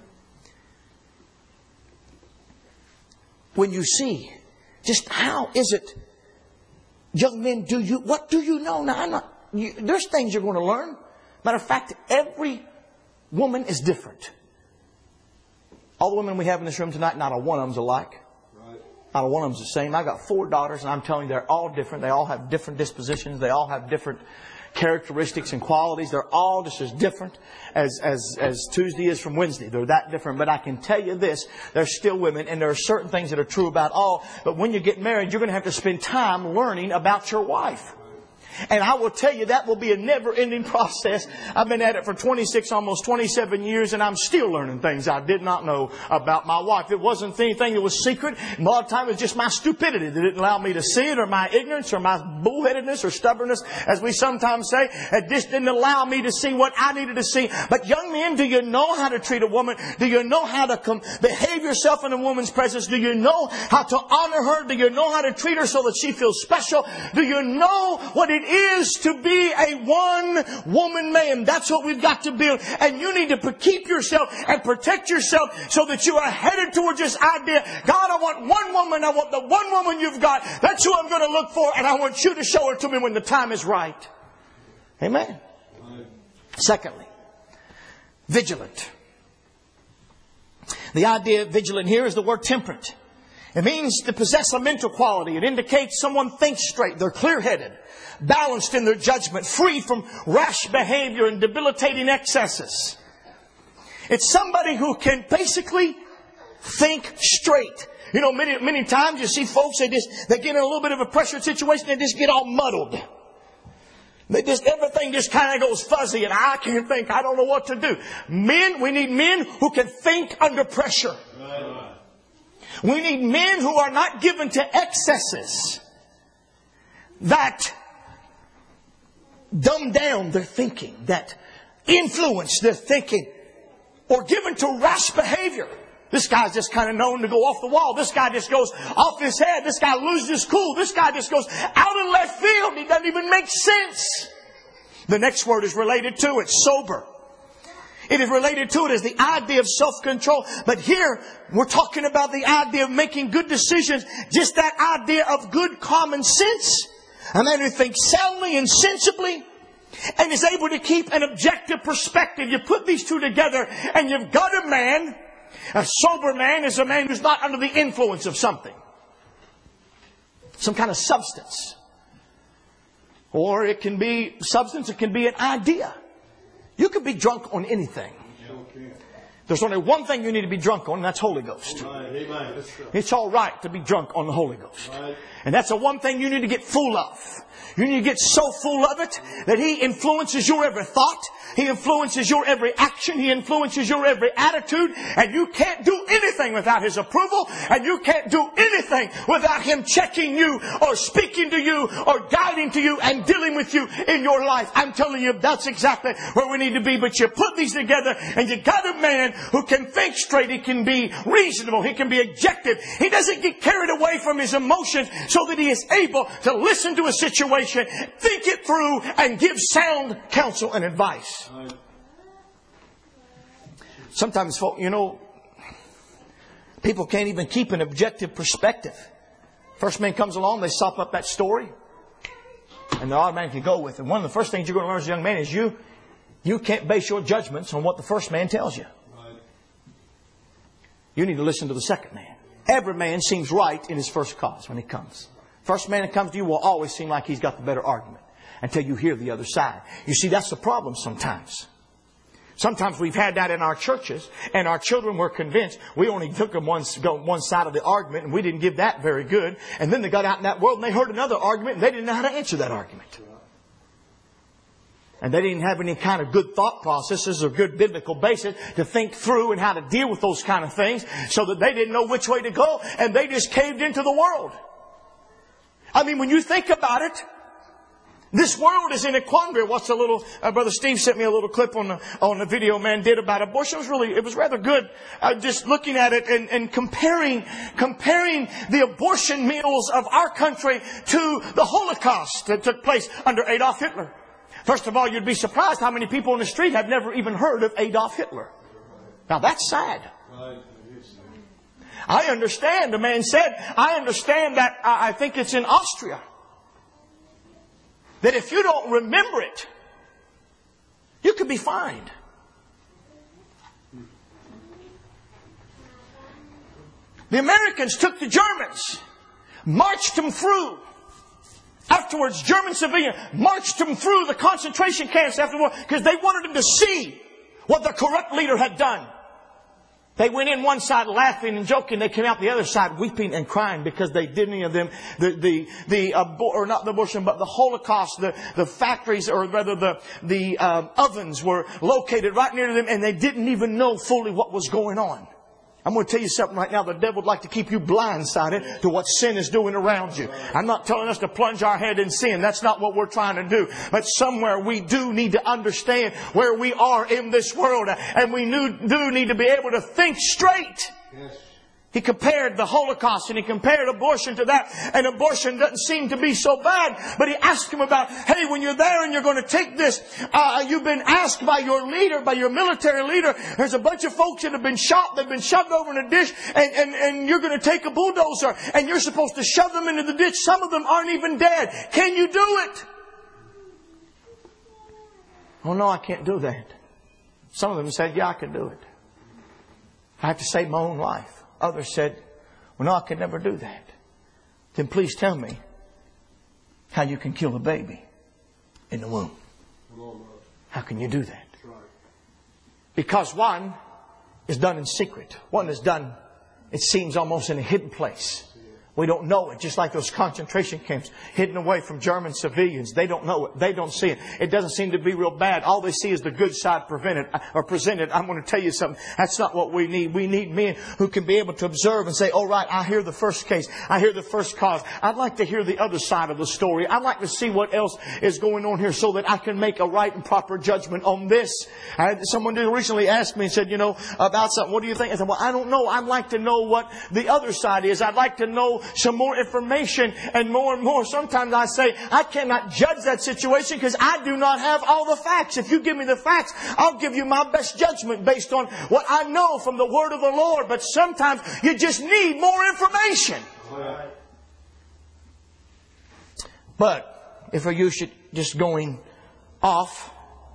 When you see just how is it, young men, do you, what do you know? Now, I'm not, you, there's things you're going to learn. Matter of fact, every woman is different. All the women we have in this room tonight, not a one of them's alike. Not a one of them's the same. I've got four daughters, and I'm telling you, they're all different. They all have different dispositions. They all have different characteristics and qualities. They're all just as different as, as, as Tuesday is from Wednesday. They're that different. But I can tell you this, they're still women, and there are certain things that are true about all. But when you get married, you're going to have to spend time learning about your wife. And I will tell you, that will be a never-ending process. I've been at it for twenty-six, almost twenty-seven years, and I'm still learning things I did not know about my wife. It wasn't anything that was secret. A lot of times it was just my stupidity that didn't allow me to see it, or my ignorance, or my bullheadedness, or stubbornness, as we sometimes say. It just didn't allow me to see what I needed to see. But young men, do you know how to treat a woman? Do you know how to com- behave yourself in a woman's presence? Do you know how to honor her? Do you know how to treat her so that she feels special? Do you know what it is to be a one-woman man? That's what we've got to build. And you need to keep yourself and protect yourself so that you are headed towards this idea. God, I want one woman. I want the one woman you've got. That's who I'm going to look for. And I want you to show her to me when the time is right. Amen. Secondly, vigilant. The idea of vigilant here is the word temperate. It means to possess a mental quality. It indicates someone thinks straight. They're clear-headed, balanced in their judgment, free from rash behavior and debilitating excesses. It's somebody who can basically think straight. You know, many many times you see folks, they just they get in a little bit of a pressure situation, they just get all muddled. They just, everything just kind of goes fuzzy and I can't think. I don't know what to do. Men, we need men who can think under pressure. We need men who are not given to excesses that dumb down their thinking, that influence their thinking, or given to rash behavior. This guy's just kind of known to go off the wall. This guy just goes off his head. This guy loses his cool. This guy just goes out in left field. He doesn't even make sense. The next word is related to it, sober. It is related to it as the idea of self-control. But here, we're talking about the idea of making good decisions. Just that idea of good common sense. A man who thinks soundly and sensibly and is able to keep an objective perspective. You put these two together and you've got a man. A sober man is a man who's not under the influence of something. Some kind of substance. Or it can be substance, it can be an idea. You can be drunk on anything. There's only one thing you need to be drunk on, and that's Holy Ghost. It's all right to be drunk on the Holy Ghost. And that's the one thing you need to get full of. You need to get so full of it that He influences your every thought. He influences your every action. He influences your every attitude. And you can't do anything without His approval. And you can't do anything without Him checking you or speaking to you or guiding to you and dealing with you in your life. I'm telling you, that's exactly where we need to be. But you put these together and you got a man who can think straight. He can be reasonable. He can be objective. He doesn't get carried away from his emotions so that he is able to listen to a situation, think it through, and give sound counsel and advice. Sometimes, folk, you know, people can't even keep an objective perspective. First man comes along, they sop up that story, and they automatically go with it. One of the first things you're going to learn as a young man is you, you can't base your judgments on what the first man tells you. You need to listen to the second man. Every man seems right in his first cause when he comes. First man that comes to you will always seem like he's got the better argument until you hear the other side. You see, that's the problem sometimes. Sometimes we've had that in our churches, and our children were convinced we only took them one, one side of the argument, and we didn't give that very good. And then they got out in that world and they heard another argument, and they didn't know how to answer that argument. And they didn't have any kind of good thought processes or good biblical basis to think through and how to deal with those kind of things, so that they didn't know which way to go, and they just caved into the world. I mean, when you think about it, this world is in a quandary. What's a little, uh, Brother Steve sent me a little clip on the, on the video man did about abortion. It was really, it was rather good. Uh, just looking at it and, and comparing, comparing the abortion mills of our country to the Holocaust that took place under Adolf Hitler. First of all, you'd be surprised how many people on the street have never even heard of Adolf Hitler. Now that's sad. I understand, the man said, I understand that, uh, I think it's in Austria, that if you don't remember it, you could be fined. The Americans took the Germans, marched them through. Afterwards, German civilians marched them through the concentration camps after the war because they wanted them to see what the corrupt leader had done. They went in one side laughing and joking. They came out the other side weeping and crying because they did any of them. The, the, the, uh, or not the abortion, but the Holocaust, the, the factories, or rather the, the, um, ovens were located right near them, and they didn't even know fully what was going on. I'm going to tell you something right now. The devil would like to keep you blindsided to what sin is doing around you. I'm not telling us to plunge our head in sin. That's not what we're trying to do. But somewhere we do need to understand where we are in this world. And we do need to be able to think straight. Yes. He compared the Holocaust and he compared abortion to that. And abortion doesn't seem to be so bad. But he asked him about, hey, when you're there and you're going to take this, uh, you've been asked by your leader, by your military leader, there's a bunch of folks that have been shot, they've been shoved over in a ditch, and, and, and you're going to take a bulldozer and you're supposed to shove them into the ditch. Some of them aren't even dead. Can you do it? Oh, no, I can't do that. Some of them said, yeah, I can do it. I have to save my own life. Others said, well, no, I could never do that. Then please tell me how you can kill a baby in the womb. How can you do that? Because one is done in secret. One is done, it seems, almost in a hidden place. We don't know it. Just like those concentration camps hidden away from German civilians. They don't know it. They don't see it. It doesn't seem to be real bad. All they see is the good side prevented or presented. I'm going to tell you something. That's not what we need. We need men who can be able to observe and say, all right, I hear the first case. I hear the first cause. I'd like to hear the other side of the story. I'd like to see what else is going on here so that I can make a right and proper judgment on this. I had someone recently asked me and said, you know, about something. What do you think? I said, well, I don't know. I'd like to know what the other side is. I'd like to know some more information and more and more. Sometimes I say, I cannot judge that situation because I do not have all the facts. If you give me the facts, I'll give you my best judgment based on what I know from the Word of the Lord. But sometimes you just need more information. But if you should just going off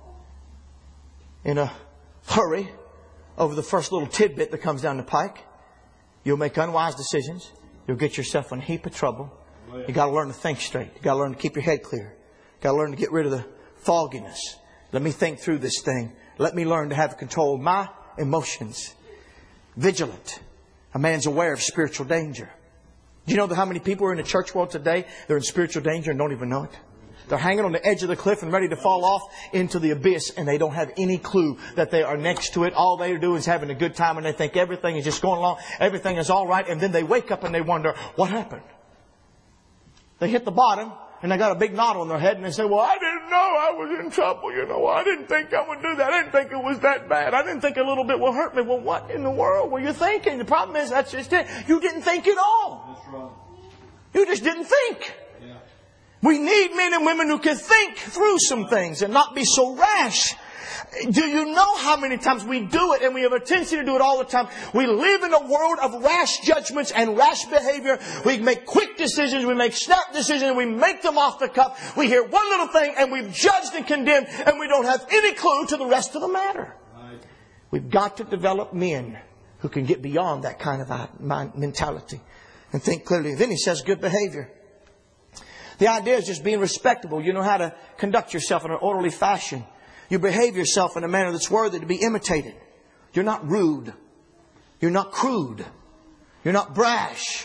in a hurry over the first little tidbit that comes down the pike, you'll make unwise decisions. You'll get yourself in a heap of trouble. You got to learn to think straight. You got to learn to keep your head clear. You got to learn to get rid of the fogginess. Let me think through this thing. Let me learn to have control of my emotions. Vigilant. A man's aware of spiritual danger. Do you know how many people are in the church world today? They're in spiritual danger and don't even know it. They're hanging on the edge of the cliff and ready to fall off into the abyss, and they don't have any clue that they are next to it. All they do is having a good time, and they think everything is just going along. Everything is all right. And then they wake up and they wonder, what happened? They hit the bottom and they got a big knot on their head, and they say, well, I didn't know I was in trouble. You know, I didn't think I would do that. I didn't think it was that bad. I didn't think a little bit will hurt me. Well, what in the world were you thinking? The problem is that's just it. You didn't think at all. That's right. You just didn't think. We need men and women who can think through some things and not be so rash. Do you know how many times we do it, and we have a tendency to do it all the time? We live in a world of rash judgments and rash behavior. We make quick decisions. We make snap decisions. And we make them off the cuff. We hear one little thing and we've judged and condemned, and we don't have any clue to the rest of the matter. Right. We've got to develop men who can get beyond that kind of mentality and think clearly. Then he says good behavior. The idea is just being respectable. You know how to conduct yourself in an orderly fashion. You behave yourself in a manner that's worthy to be imitated. You're not rude. You're not crude. You're not brash.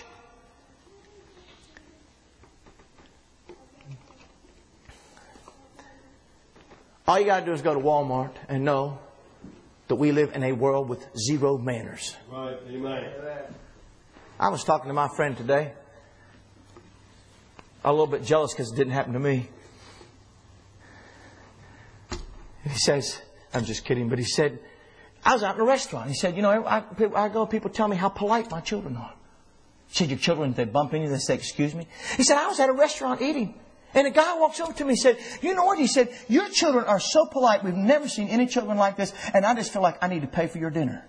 All you got to do is go to Walmart and know that we live in a world with zero manners. Right. Amen. I was talking to my friend today. I'm a little bit jealous because it didn't happen to me. He says, I'm just kidding, but he said, I was out in a restaurant. He said, you know, I, I go, people tell me how polite my children are. He said, your children, if they bump into you, they say, excuse me. He said, I was at a restaurant eating, and a guy walks over to me and said, you know what? He said, your children are so polite. We've never seen any children like this, and I just feel like I need to pay for your dinner.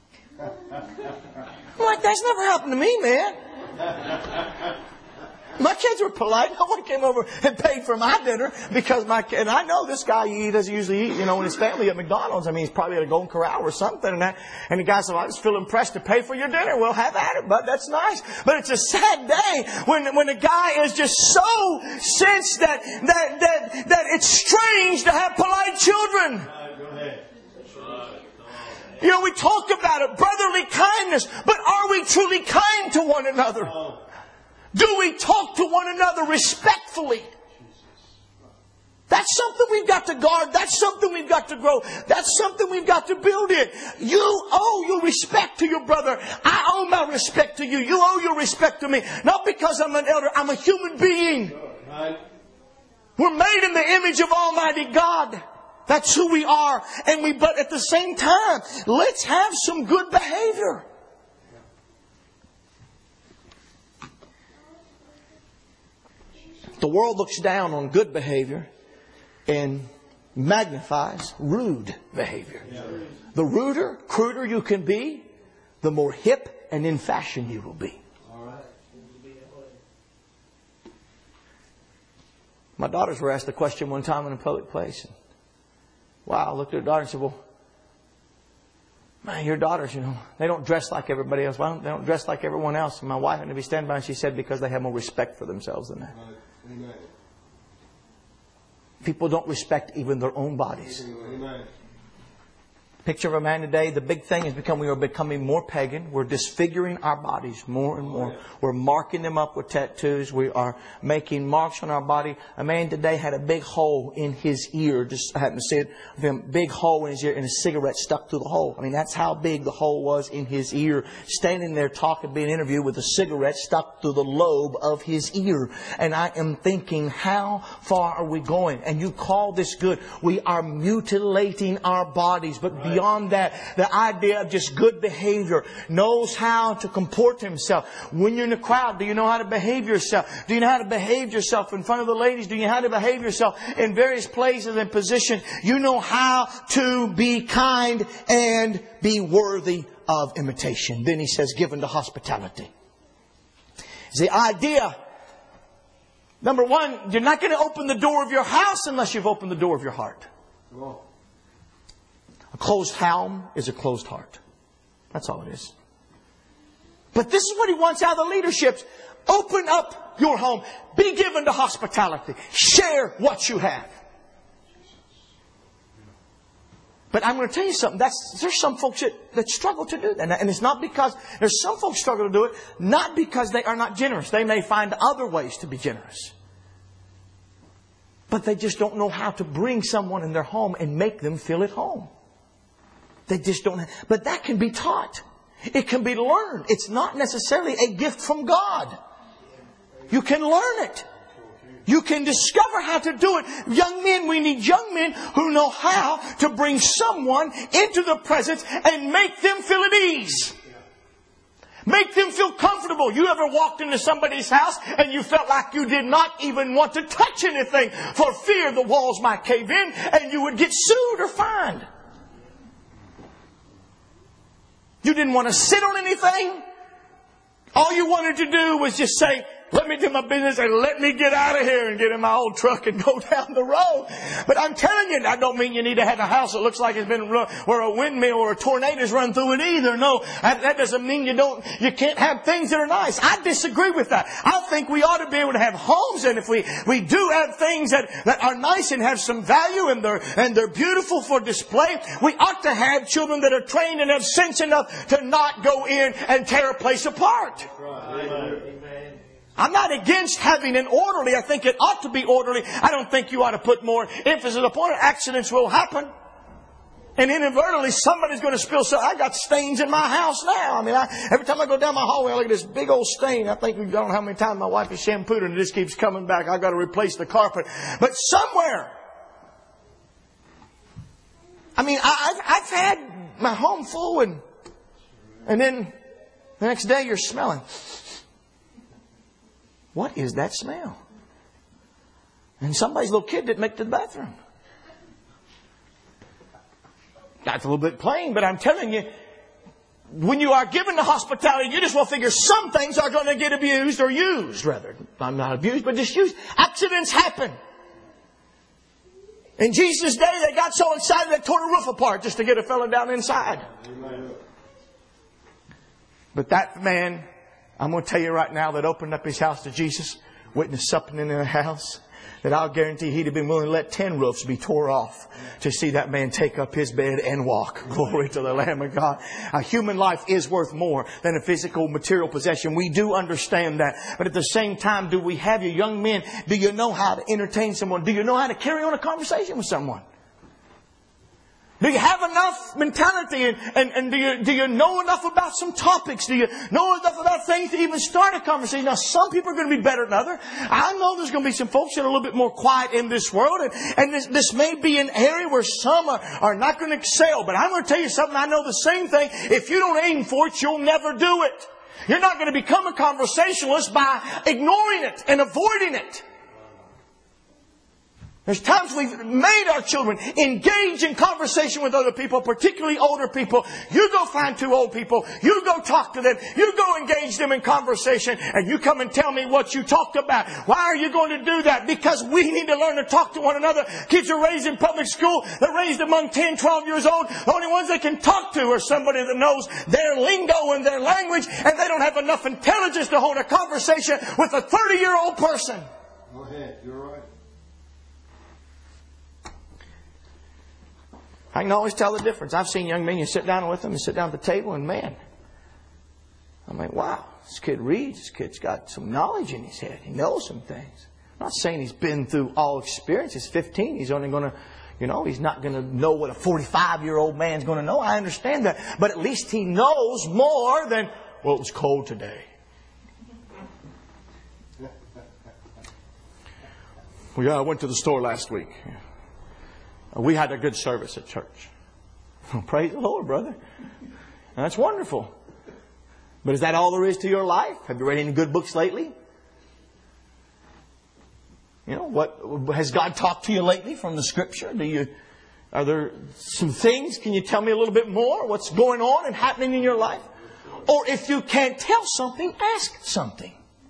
I'm like, that's never happened to me, man. My kids were polite. No one came over and paid for my dinner because my kid, and I know this guy, he doesn't usually eat, you know, in his family at McDonald's. I mean, he's probably at a Golden Corral or something. And that, and the guy said, well, I just feel impressed to pay for your dinner. Well, have at it, but that's nice. But it's a sad day when, when a guy is just so sensed that, that, that, that it's strange to have polite children. Go ahead. You know, we talk about it, brotherly kindness, but are we truly kind to one another? Do we talk to one another respectfully? That's something we've got to guard. That's something we've got to grow. That's something we've got to build in. You owe your respect to your brother. I owe my respect to you. You owe your respect to me. Not because I'm an elder. I'm a human being. We're made in the image of Almighty God. That's who we are. And we, but at the same time, let's have some good behavior. The world looks down on good behavior and magnifies rude behavior. The ruder, cruder you can be, the more hip and in fashion you will be. My daughters were asked a question one time in a public place. Wow, I looked at her daughter and said, well, man, your daughters, you know, they don't dress like everybody else. Well, they don't dress like everyone else. And my wife had to be standing by and she said, because they have more respect for themselves than that. Amen. People don't respect even their own bodies. Amen. Picture of a man today, the big thing is become we are becoming more pagan. We're disfiguring our bodies more and more. We're marking them up with tattoos. We are making marks on our body. A man today had a big hole in his ear. Just I happened to see it. A big hole in his ear and a cigarette stuck through the hole. I mean, that's how big the hole was in his ear. Standing there talking, being interviewed with a cigarette stuck through the lobe of his ear. And I am thinking, how far are we going? And you call this good? We are mutilating our bodies. But beyond Beyond that, the idea of just good behavior, knows how to comport himself. When you're in a crowd, do you know how to behave yourself? Do you know how to behave yourself in front of the ladies? Do you know how to behave yourself in various places and positions? You know how to be kind and be worthy of imitation. Then he says, given to hospitality. It's the idea. Number one, you're not going to open the door of your house unless you've opened the door of your heart. Come on. A closed home is a closed heart. That's all it is. But this is what he wants out of the leadership. Open up your home. Be given to hospitality. Share what you have. But I'm going to tell you something. That's, there's some folks that, that struggle to do that. And it's not because, there's some folks struggle to do it, not because they are not generous. They may find other ways to be generous. But they just don't know how to bring someone in their home and make them feel at home. They just don't have, but that can be taught. It can be learned. It's not necessarily a gift from God. You can learn it. You can discover how to do it. Young men, we need young men who know how to bring someone into the presence and make them feel at ease. Make them feel comfortable. You ever walked into somebody's house and you felt like you did not even want to touch anything for fear the walls might cave in and you would get sued or fined? You didn't want to sit on anything. All you wanted to do was just say, let me do my business and let me get out of here and get in my old truck and go down the road. But I'm telling you, I don't mean you need to have a house that looks like it's been run, where a windmill or a tornado's run through it either. No, that, that doesn't mean you don't, you can't have things that are nice. I disagree with that. I think we ought to be able to have homes, and if we, we do have things that, that are nice and have some value and they're, and they're beautiful for display, we ought to have children that are trained and have sense enough to not go in and tear a place apart. Right. Amen. I'm not against having an orderly. I think it ought to be orderly. I don't think you ought to put more emphasis upon it. Accidents will happen. And inadvertently, somebody's going to spill something. I've got stains in my house now. I mean, I, every time I go down my hallway, I look at this big old stain. I think, I don't know how many times my wife has shampooed it and it just keeps coming back. I've got to replace the carpet. But somewhere, I mean, I, I've, I've had my home full and, and then the next day you're smelling. What is that smell? And somebody's little kid didn't make it to the bathroom. That's a little bit plain, but I'm telling you, when you are given the hospitality, you just will figure some things are going to get abused or used, rather. I'm not abused, but just used. Accidents happen. In Jesus' day, they got so excited they tore the roof apart just to get a fellow down inside. Amen. But that man, I'm going to tell you right now, that opened up his house to Jesus, witnessed something in their house, that I'll guarantee he'd have been willing to let ten roofs be tore off to see that man take up his bed and walk. Glory to the Lamb of God. A human life is worth more than a physical material possession. We do understand that. But at the same time, do we have you young men? Do you know how to entertain someone? Do you know how to carry on a conversation with someone? Do you have enough mentality and, and, and do you, do you know enough about some topics? Do you know enough about things to even start a conversation? Now, some people are going to be better than others. I know there's going to be some folks that are a little bit more quiet in this world. And, and this, this may be an area where some are, are not going to excel. But I'm going to tell you something. I know the same thing. If you don't aim for it, you'll never do it. You're not going to become a conversationalist by ignoring it and avoiding it. There's times we've made our children engage in conversation with other people, particularly older people. You go find two old people. You go talk to them. You go engage them in conversation. And you come and tell me what you talked about. Why are you going to do that? Because we need to learn to talk to one another. Kids are raised in public school. They're raised among ten, twelve years old. The only ones they can talk to are somebody that knows their lingo and their language. And they don't have enough intelligence to hold a conversation with a thirty-year-old person. Go ahead. You're right. I can always tell the difference. I've seen young men, you sit down with them, you sit down at the table, and man, I'm like, wow, this kid reads. This kid's got some knowledge in his head. He knows some things. I'm not saying he's been through all experience. He's fifteen. He's only going to, you know, he's not going to know what a forty-five-year-old man's going to know. I understand that. But at least he knows more than, well, it was cold today. We uh, went to the store last week. We had a good service at church. Praise the Lord, brother. That's wonderful. But is that all there is to your life? Have you read any good books lately? You know, what has God talked to you lately from the Scripture? Do you, are there some things? Can you tell me a little bit more? What's going on and happening in your life? Or if you can't tell something, ask something.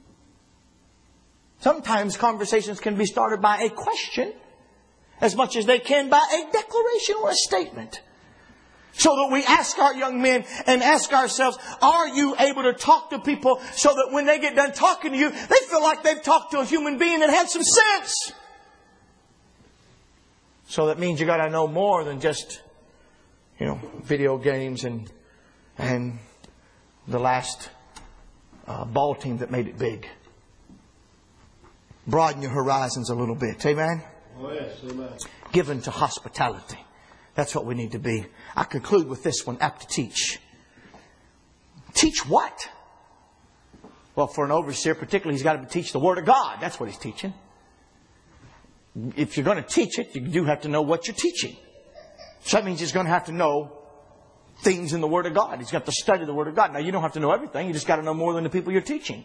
Sometimes conversations can be started by a question as much as they can by a declaration or a statement. So that we ask our young men and ask ourselves, are you able to talk to people so that when they get done talking to you, they feel like they've talked to a human being that had some sense? So that means you got to know more than just, you know, video games and and the last uh, ball team that made it big. Broaden your horizons a little bit. Amen? Oh, yes, amen. Given to hospitality. That's what we need to be. I conclude with this one, apt to teach. Teach what? Well, for an overseer particularly, he's got to teach the Word of God. That's what he's teaching. If you're going to teach it, you do have to know what you're teaching. So that means he's going to have to know things in the Word of God. He's got to study the Word of God. Now, you don't have to know everything. You just got to know more than the people you're teaching.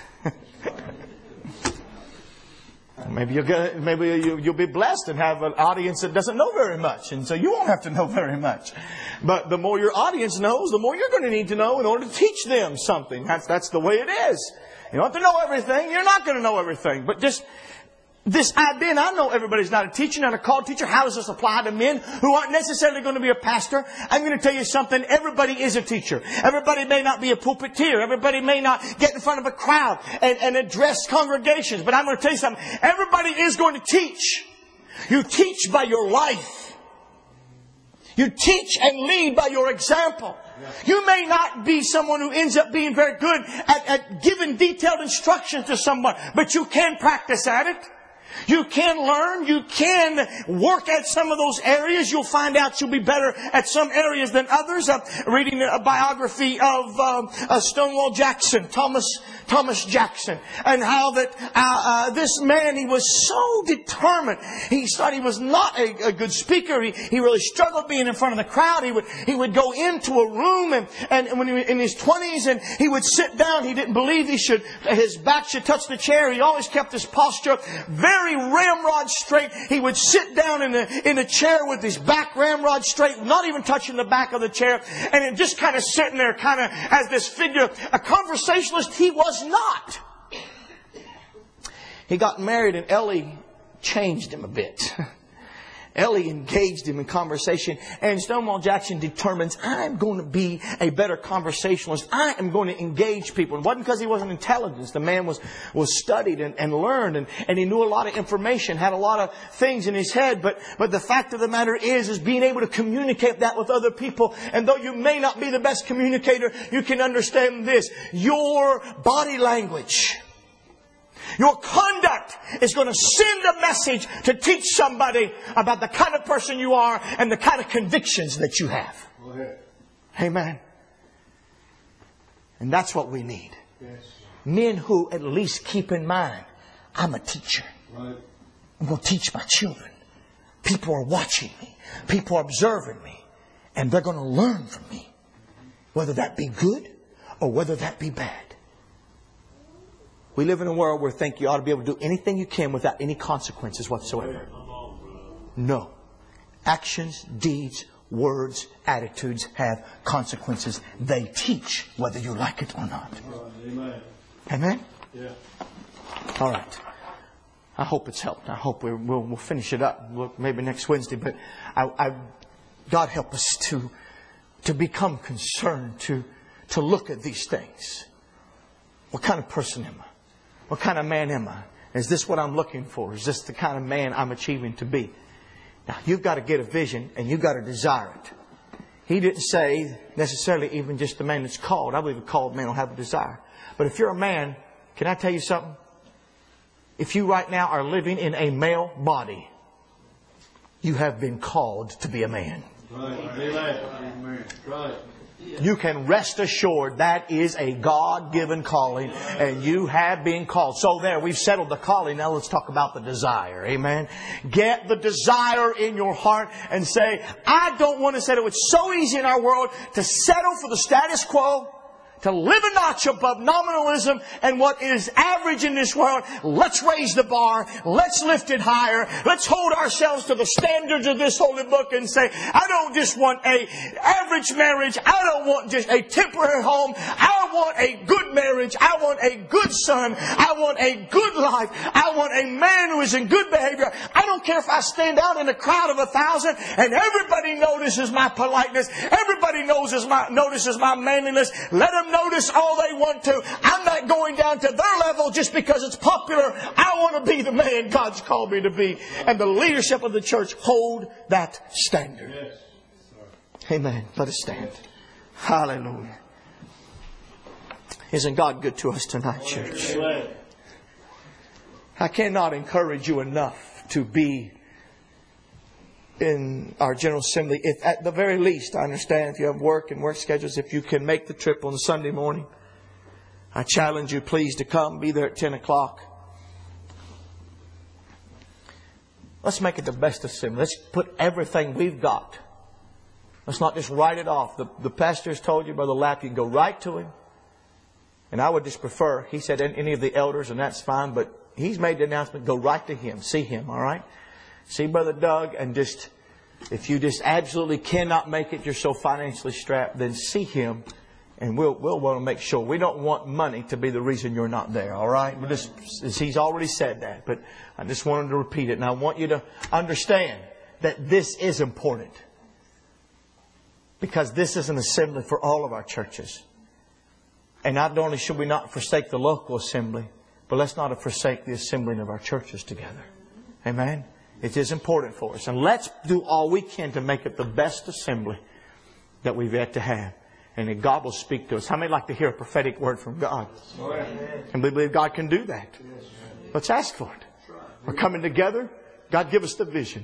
Maybe you'll get, maybe you'll be blessed and have an audience that doesn't know very much. And so you won't have to know very much. But the more your audience knows, the more you're going to need to know in order to teach them something. That's, that's the way it is. You don't have to know everything. You're not going to know everything. But just this idea, and I know everybody's not a teacher, not a called teacher. How does this apply to men who aren't necessarily going to be a pastor? I'm going to tell you something. Everybody is a teacher. Everybody may not be a pulpiteer. Everybody may not get in front of a crowd and, and address congregations. But I'm going to tell you something. Everybody is going to teach. You teach by your life. You teach and lead by your example. You may not be someone who ends up being very good at, at giving detailed instructions to someone, but you can practice at it. You can learn. You can work at some of those areas. You'll find out you'll be better at some areas than others. I'm reading a biography of um, uh, Stonewall Jackson, Thomas Thomas Jackson, and how that uh, uh, this man, he was so determined. He thought he was not a, a good speaker. He, he really struggled being in front of the crowd. He would he would go into a room and, and when he was in his twenties, and he would sit down. He didn't believe he should his back should touch the chair. He always kept his posture very ramrod straight. He would sit down in a, in a chair with his back ramrod straight, not even touching the back of the chair, and it just kind of sitting there kind of as this figure. A conversationalist he was not. He got married and Ellie changed him a bit. Ellie engaged him in conversation, and Stonewall Jackson determines, I'm going to be a better conversationalist. I am going to engage people. It wasn't because he wasn't intelligent. The man was, was studied and, and learned, and, and he knew a lot of information, had a lot of things in his head. But, but the fact of the matter is, is being able to communicate that with other people. And though you may not be the best communicator, you can understand this. Your body language, your conduct is going to send a message to teach somebody about the kind of person you are and the kind of convictions that you have. Okay. Amen. And that's what we need. Yes. Men who at least keep in mind, I'm a teacher. Right. I'm going to teach my children. People are watching me. People are observing me. And they're going to learn from me. Whether that be good or whether that be bad. We live in a world where think you ought to be able to do anything you can without any consequences whatsoever. No. Actions, deeds, words, attitudes have consequences. They teach whether you like it or not. Amen. Amen? Yeah. All right. I hope it's helped. I hope we, we'll, we'll finish it up maybe next Wednesday. But I, I, God help us to, to become concerned, to, to look at these things. What kind of person am I? What kind of man am I? Is this what I'm looking for? Is this the kind of man I'm achieving to be? Now, you've got to get a vision and you've got to desire it. He didn't say necessarily even just the man that's called. I believe a called man will have a desire. But if you're a man, can I tell you something? If you right now are living in a male body, you have been called to be a man. Right. Amen. Right. You can rest assured that is a God-given calling and you have been called. So there, we've settled the calling. Now let's talk about the desire. Amen. Get the desire in your heart and say, I don't want to settle. It's so easy in our world to settle for the status quo, to live a notch above nominalism and what is average in this world. Let's raise the bar. Let's lift it higher. Let's hold ourselves to the standards of this holy book and say, I don't just want a average marriage. I don't want just a temporary home. I want a good marriage. I want a good son. I want a good life. I want a man who is in good behavior. I don't care if I stand out in a crowd of a thousand and everybody notices my politeness. Everybody notices my, notices my manliness. Let them notice all they want to. I'm not going down to their level just because it's popular. I want to be the man God's called me to be. And the leadership of the church hold that standard. Yes. Amen. Let us stand. Hallelujah. Isn't God good to us tonight, church? Amen. I cannot encourage you enough to be in our General Assembly. If at the very least, I understand if you have work and work schedules, if you can make the trip on Sunday morning, I challenge you please to come. Be there at ten o'clock. Let's make it the best assembly. Let's put everything we've got. Let's not just write it off. The, the pastor has told you, Brother Lapp, you can go right to him. And I would just prefer, he said any of the elders, and that's fine, but he's made the announcement, go right to him. See him, all right? See Brother Doug, and just, if you just absolutely cannot make it, you're so financially strapped, then see him, and we'll we'll want to make sure. We don't want money to be the reason you're not there, all right? We're just, he's already said that, but I just wanted to repeat it. And I want you to understand that this is important. Because this is an assembly for all of our churches. And not only should we not forsake the local assembly, but let's not forsake the assembling of our churches together. Amen? It is important for us. And let's do all we can to make it the best assembly that we've yet to have. And that God will speak to us. How many like to hear a prophetic word from God? And we believe God can do that. Let's ask for it. We're coming together. God, give us the vision.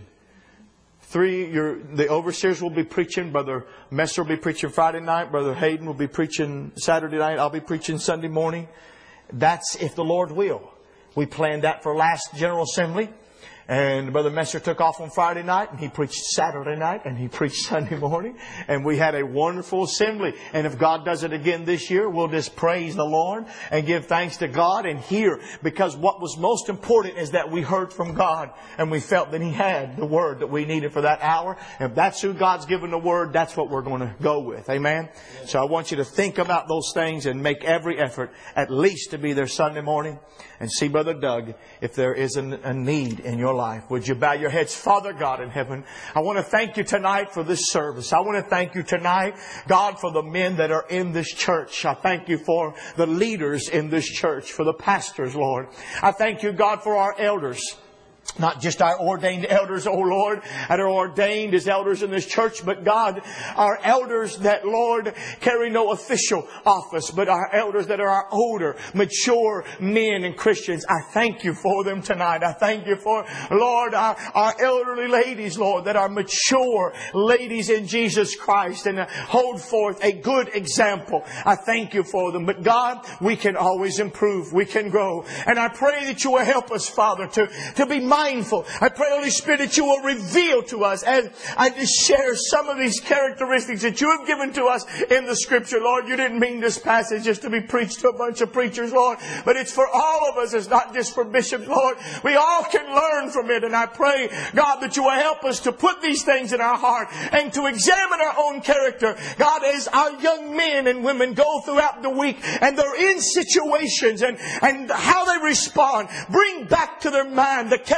Three, your, the overseers will be preaching. Brother Messer will be preaching Friday night. Brother Hayden will be preaching Saturday night. I'll be preaching Sunday morning. That's if the Lord will. We planned that for last General Assembly. And Brother Messer took off on Friday night, and he preached Saturday night, and he preached Sunday morning. And we had a wonderful assembly. And if God does it again this year, we'll just praise the Lord and give thanks to God and hear. Because what was most important is that we heard from God, and we felt that He had the word that we needed for that hour. And if that's who God's given the word, that's what we're going to go with. Amen? So I want you to think about those things and make every effort at least to be there Sunday morning. And see Brother Doug, if there is a, a need in your life. Would you bow your heads? Father God in heaven, I want to thank you tonight for this service. I want to thank you tonight, God, for the men that are in this church. I thank you for the leaders in this church, for the pastors, Lord. I thank you, God, for our elders. Not just our ordained elders, oh Lord, that are ordained as elders in this church, but God, our elders that, Lord, carry no official office, but our elders that are our older, mature men and Christians. I thank you for them tonight. I thank you for, Lord, our, our elderly ladies, Lord, that are mature ladies in Jesus Christ and hold forth a good example. I thank you for them. But God, we can always improve. We can grow. And I pray that you will help us, Father, to, to be mindful. I pray, Holy Spirit, that you will reveal to us as I just share some of these characteristics that you have given to us in the Scripture. Lord, you didn't mean this passage just to be preached to a bunch of preachers, Lord, but it's for all of us. It's not just for bishops, Lord. We all can learn from it. And I pray, God, that you will help us to put these things in our heart and to examine our own character. God, as our young men and women go throughout the week and they're in situations and, and how they respond, bring back to their mind the character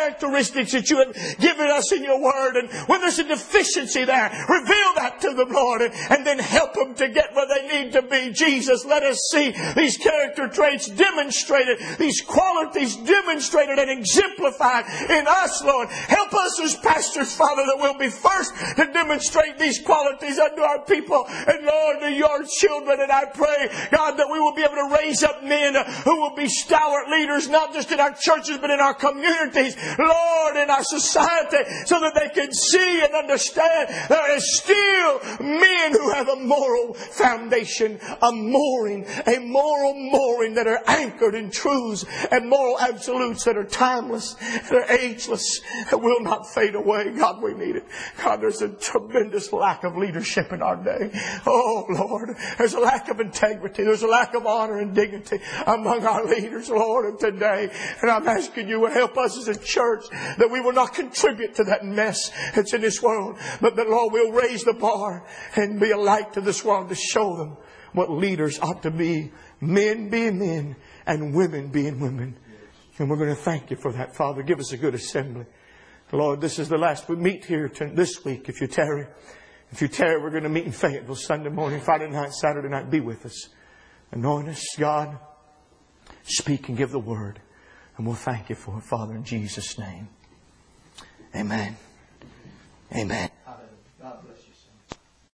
characteristics that you have given us in your word. And when there's a deficiency there, reveal that to them, Lord, and, and then help them to get where they need to be. Jesus, let us see these character traits demonstrated, these qualities demonstrated and exemplified in us, Lord. Help us as pastors, Father, that we'll be first to demonstrate these qualities unto our people and, Lord, to your children. And I pray, God, that we will be able to raise up men who will be stalwart leaders, not just in our churches, but in our communities, Lord, in our society, so that they can see and understand there is still men who have a moral foundation, a mooring, a moral mooring that are anchored in truths and moral absolutes that are timeless, that are ageless, that will not fade away. God, we need it. God, there's a tremendous lack of leadership in our day. Oh, Lord, there's a lack of integrity. There's a lack of honor and dignity among our leaders, Lord, of today. And I'm asking you to help us as a church that we will not contribute to that mess that's in this world, but that, Lord, we'll raise the bar and be a light to this world to show them what leaders ought to be. Men being men and women being women. And we're going to thank you for that, Father. Give us a good assembly. Lord, this is the last we meet here this week. If you tarry, if you tarry, we're going to meet in Fayetteville Sunday morning, Friday night, Saturday night. Be with us. Anoint us, God. Speak and give the word. And we'll thank you for it, Father, in Jesus' name. Amen. Amen.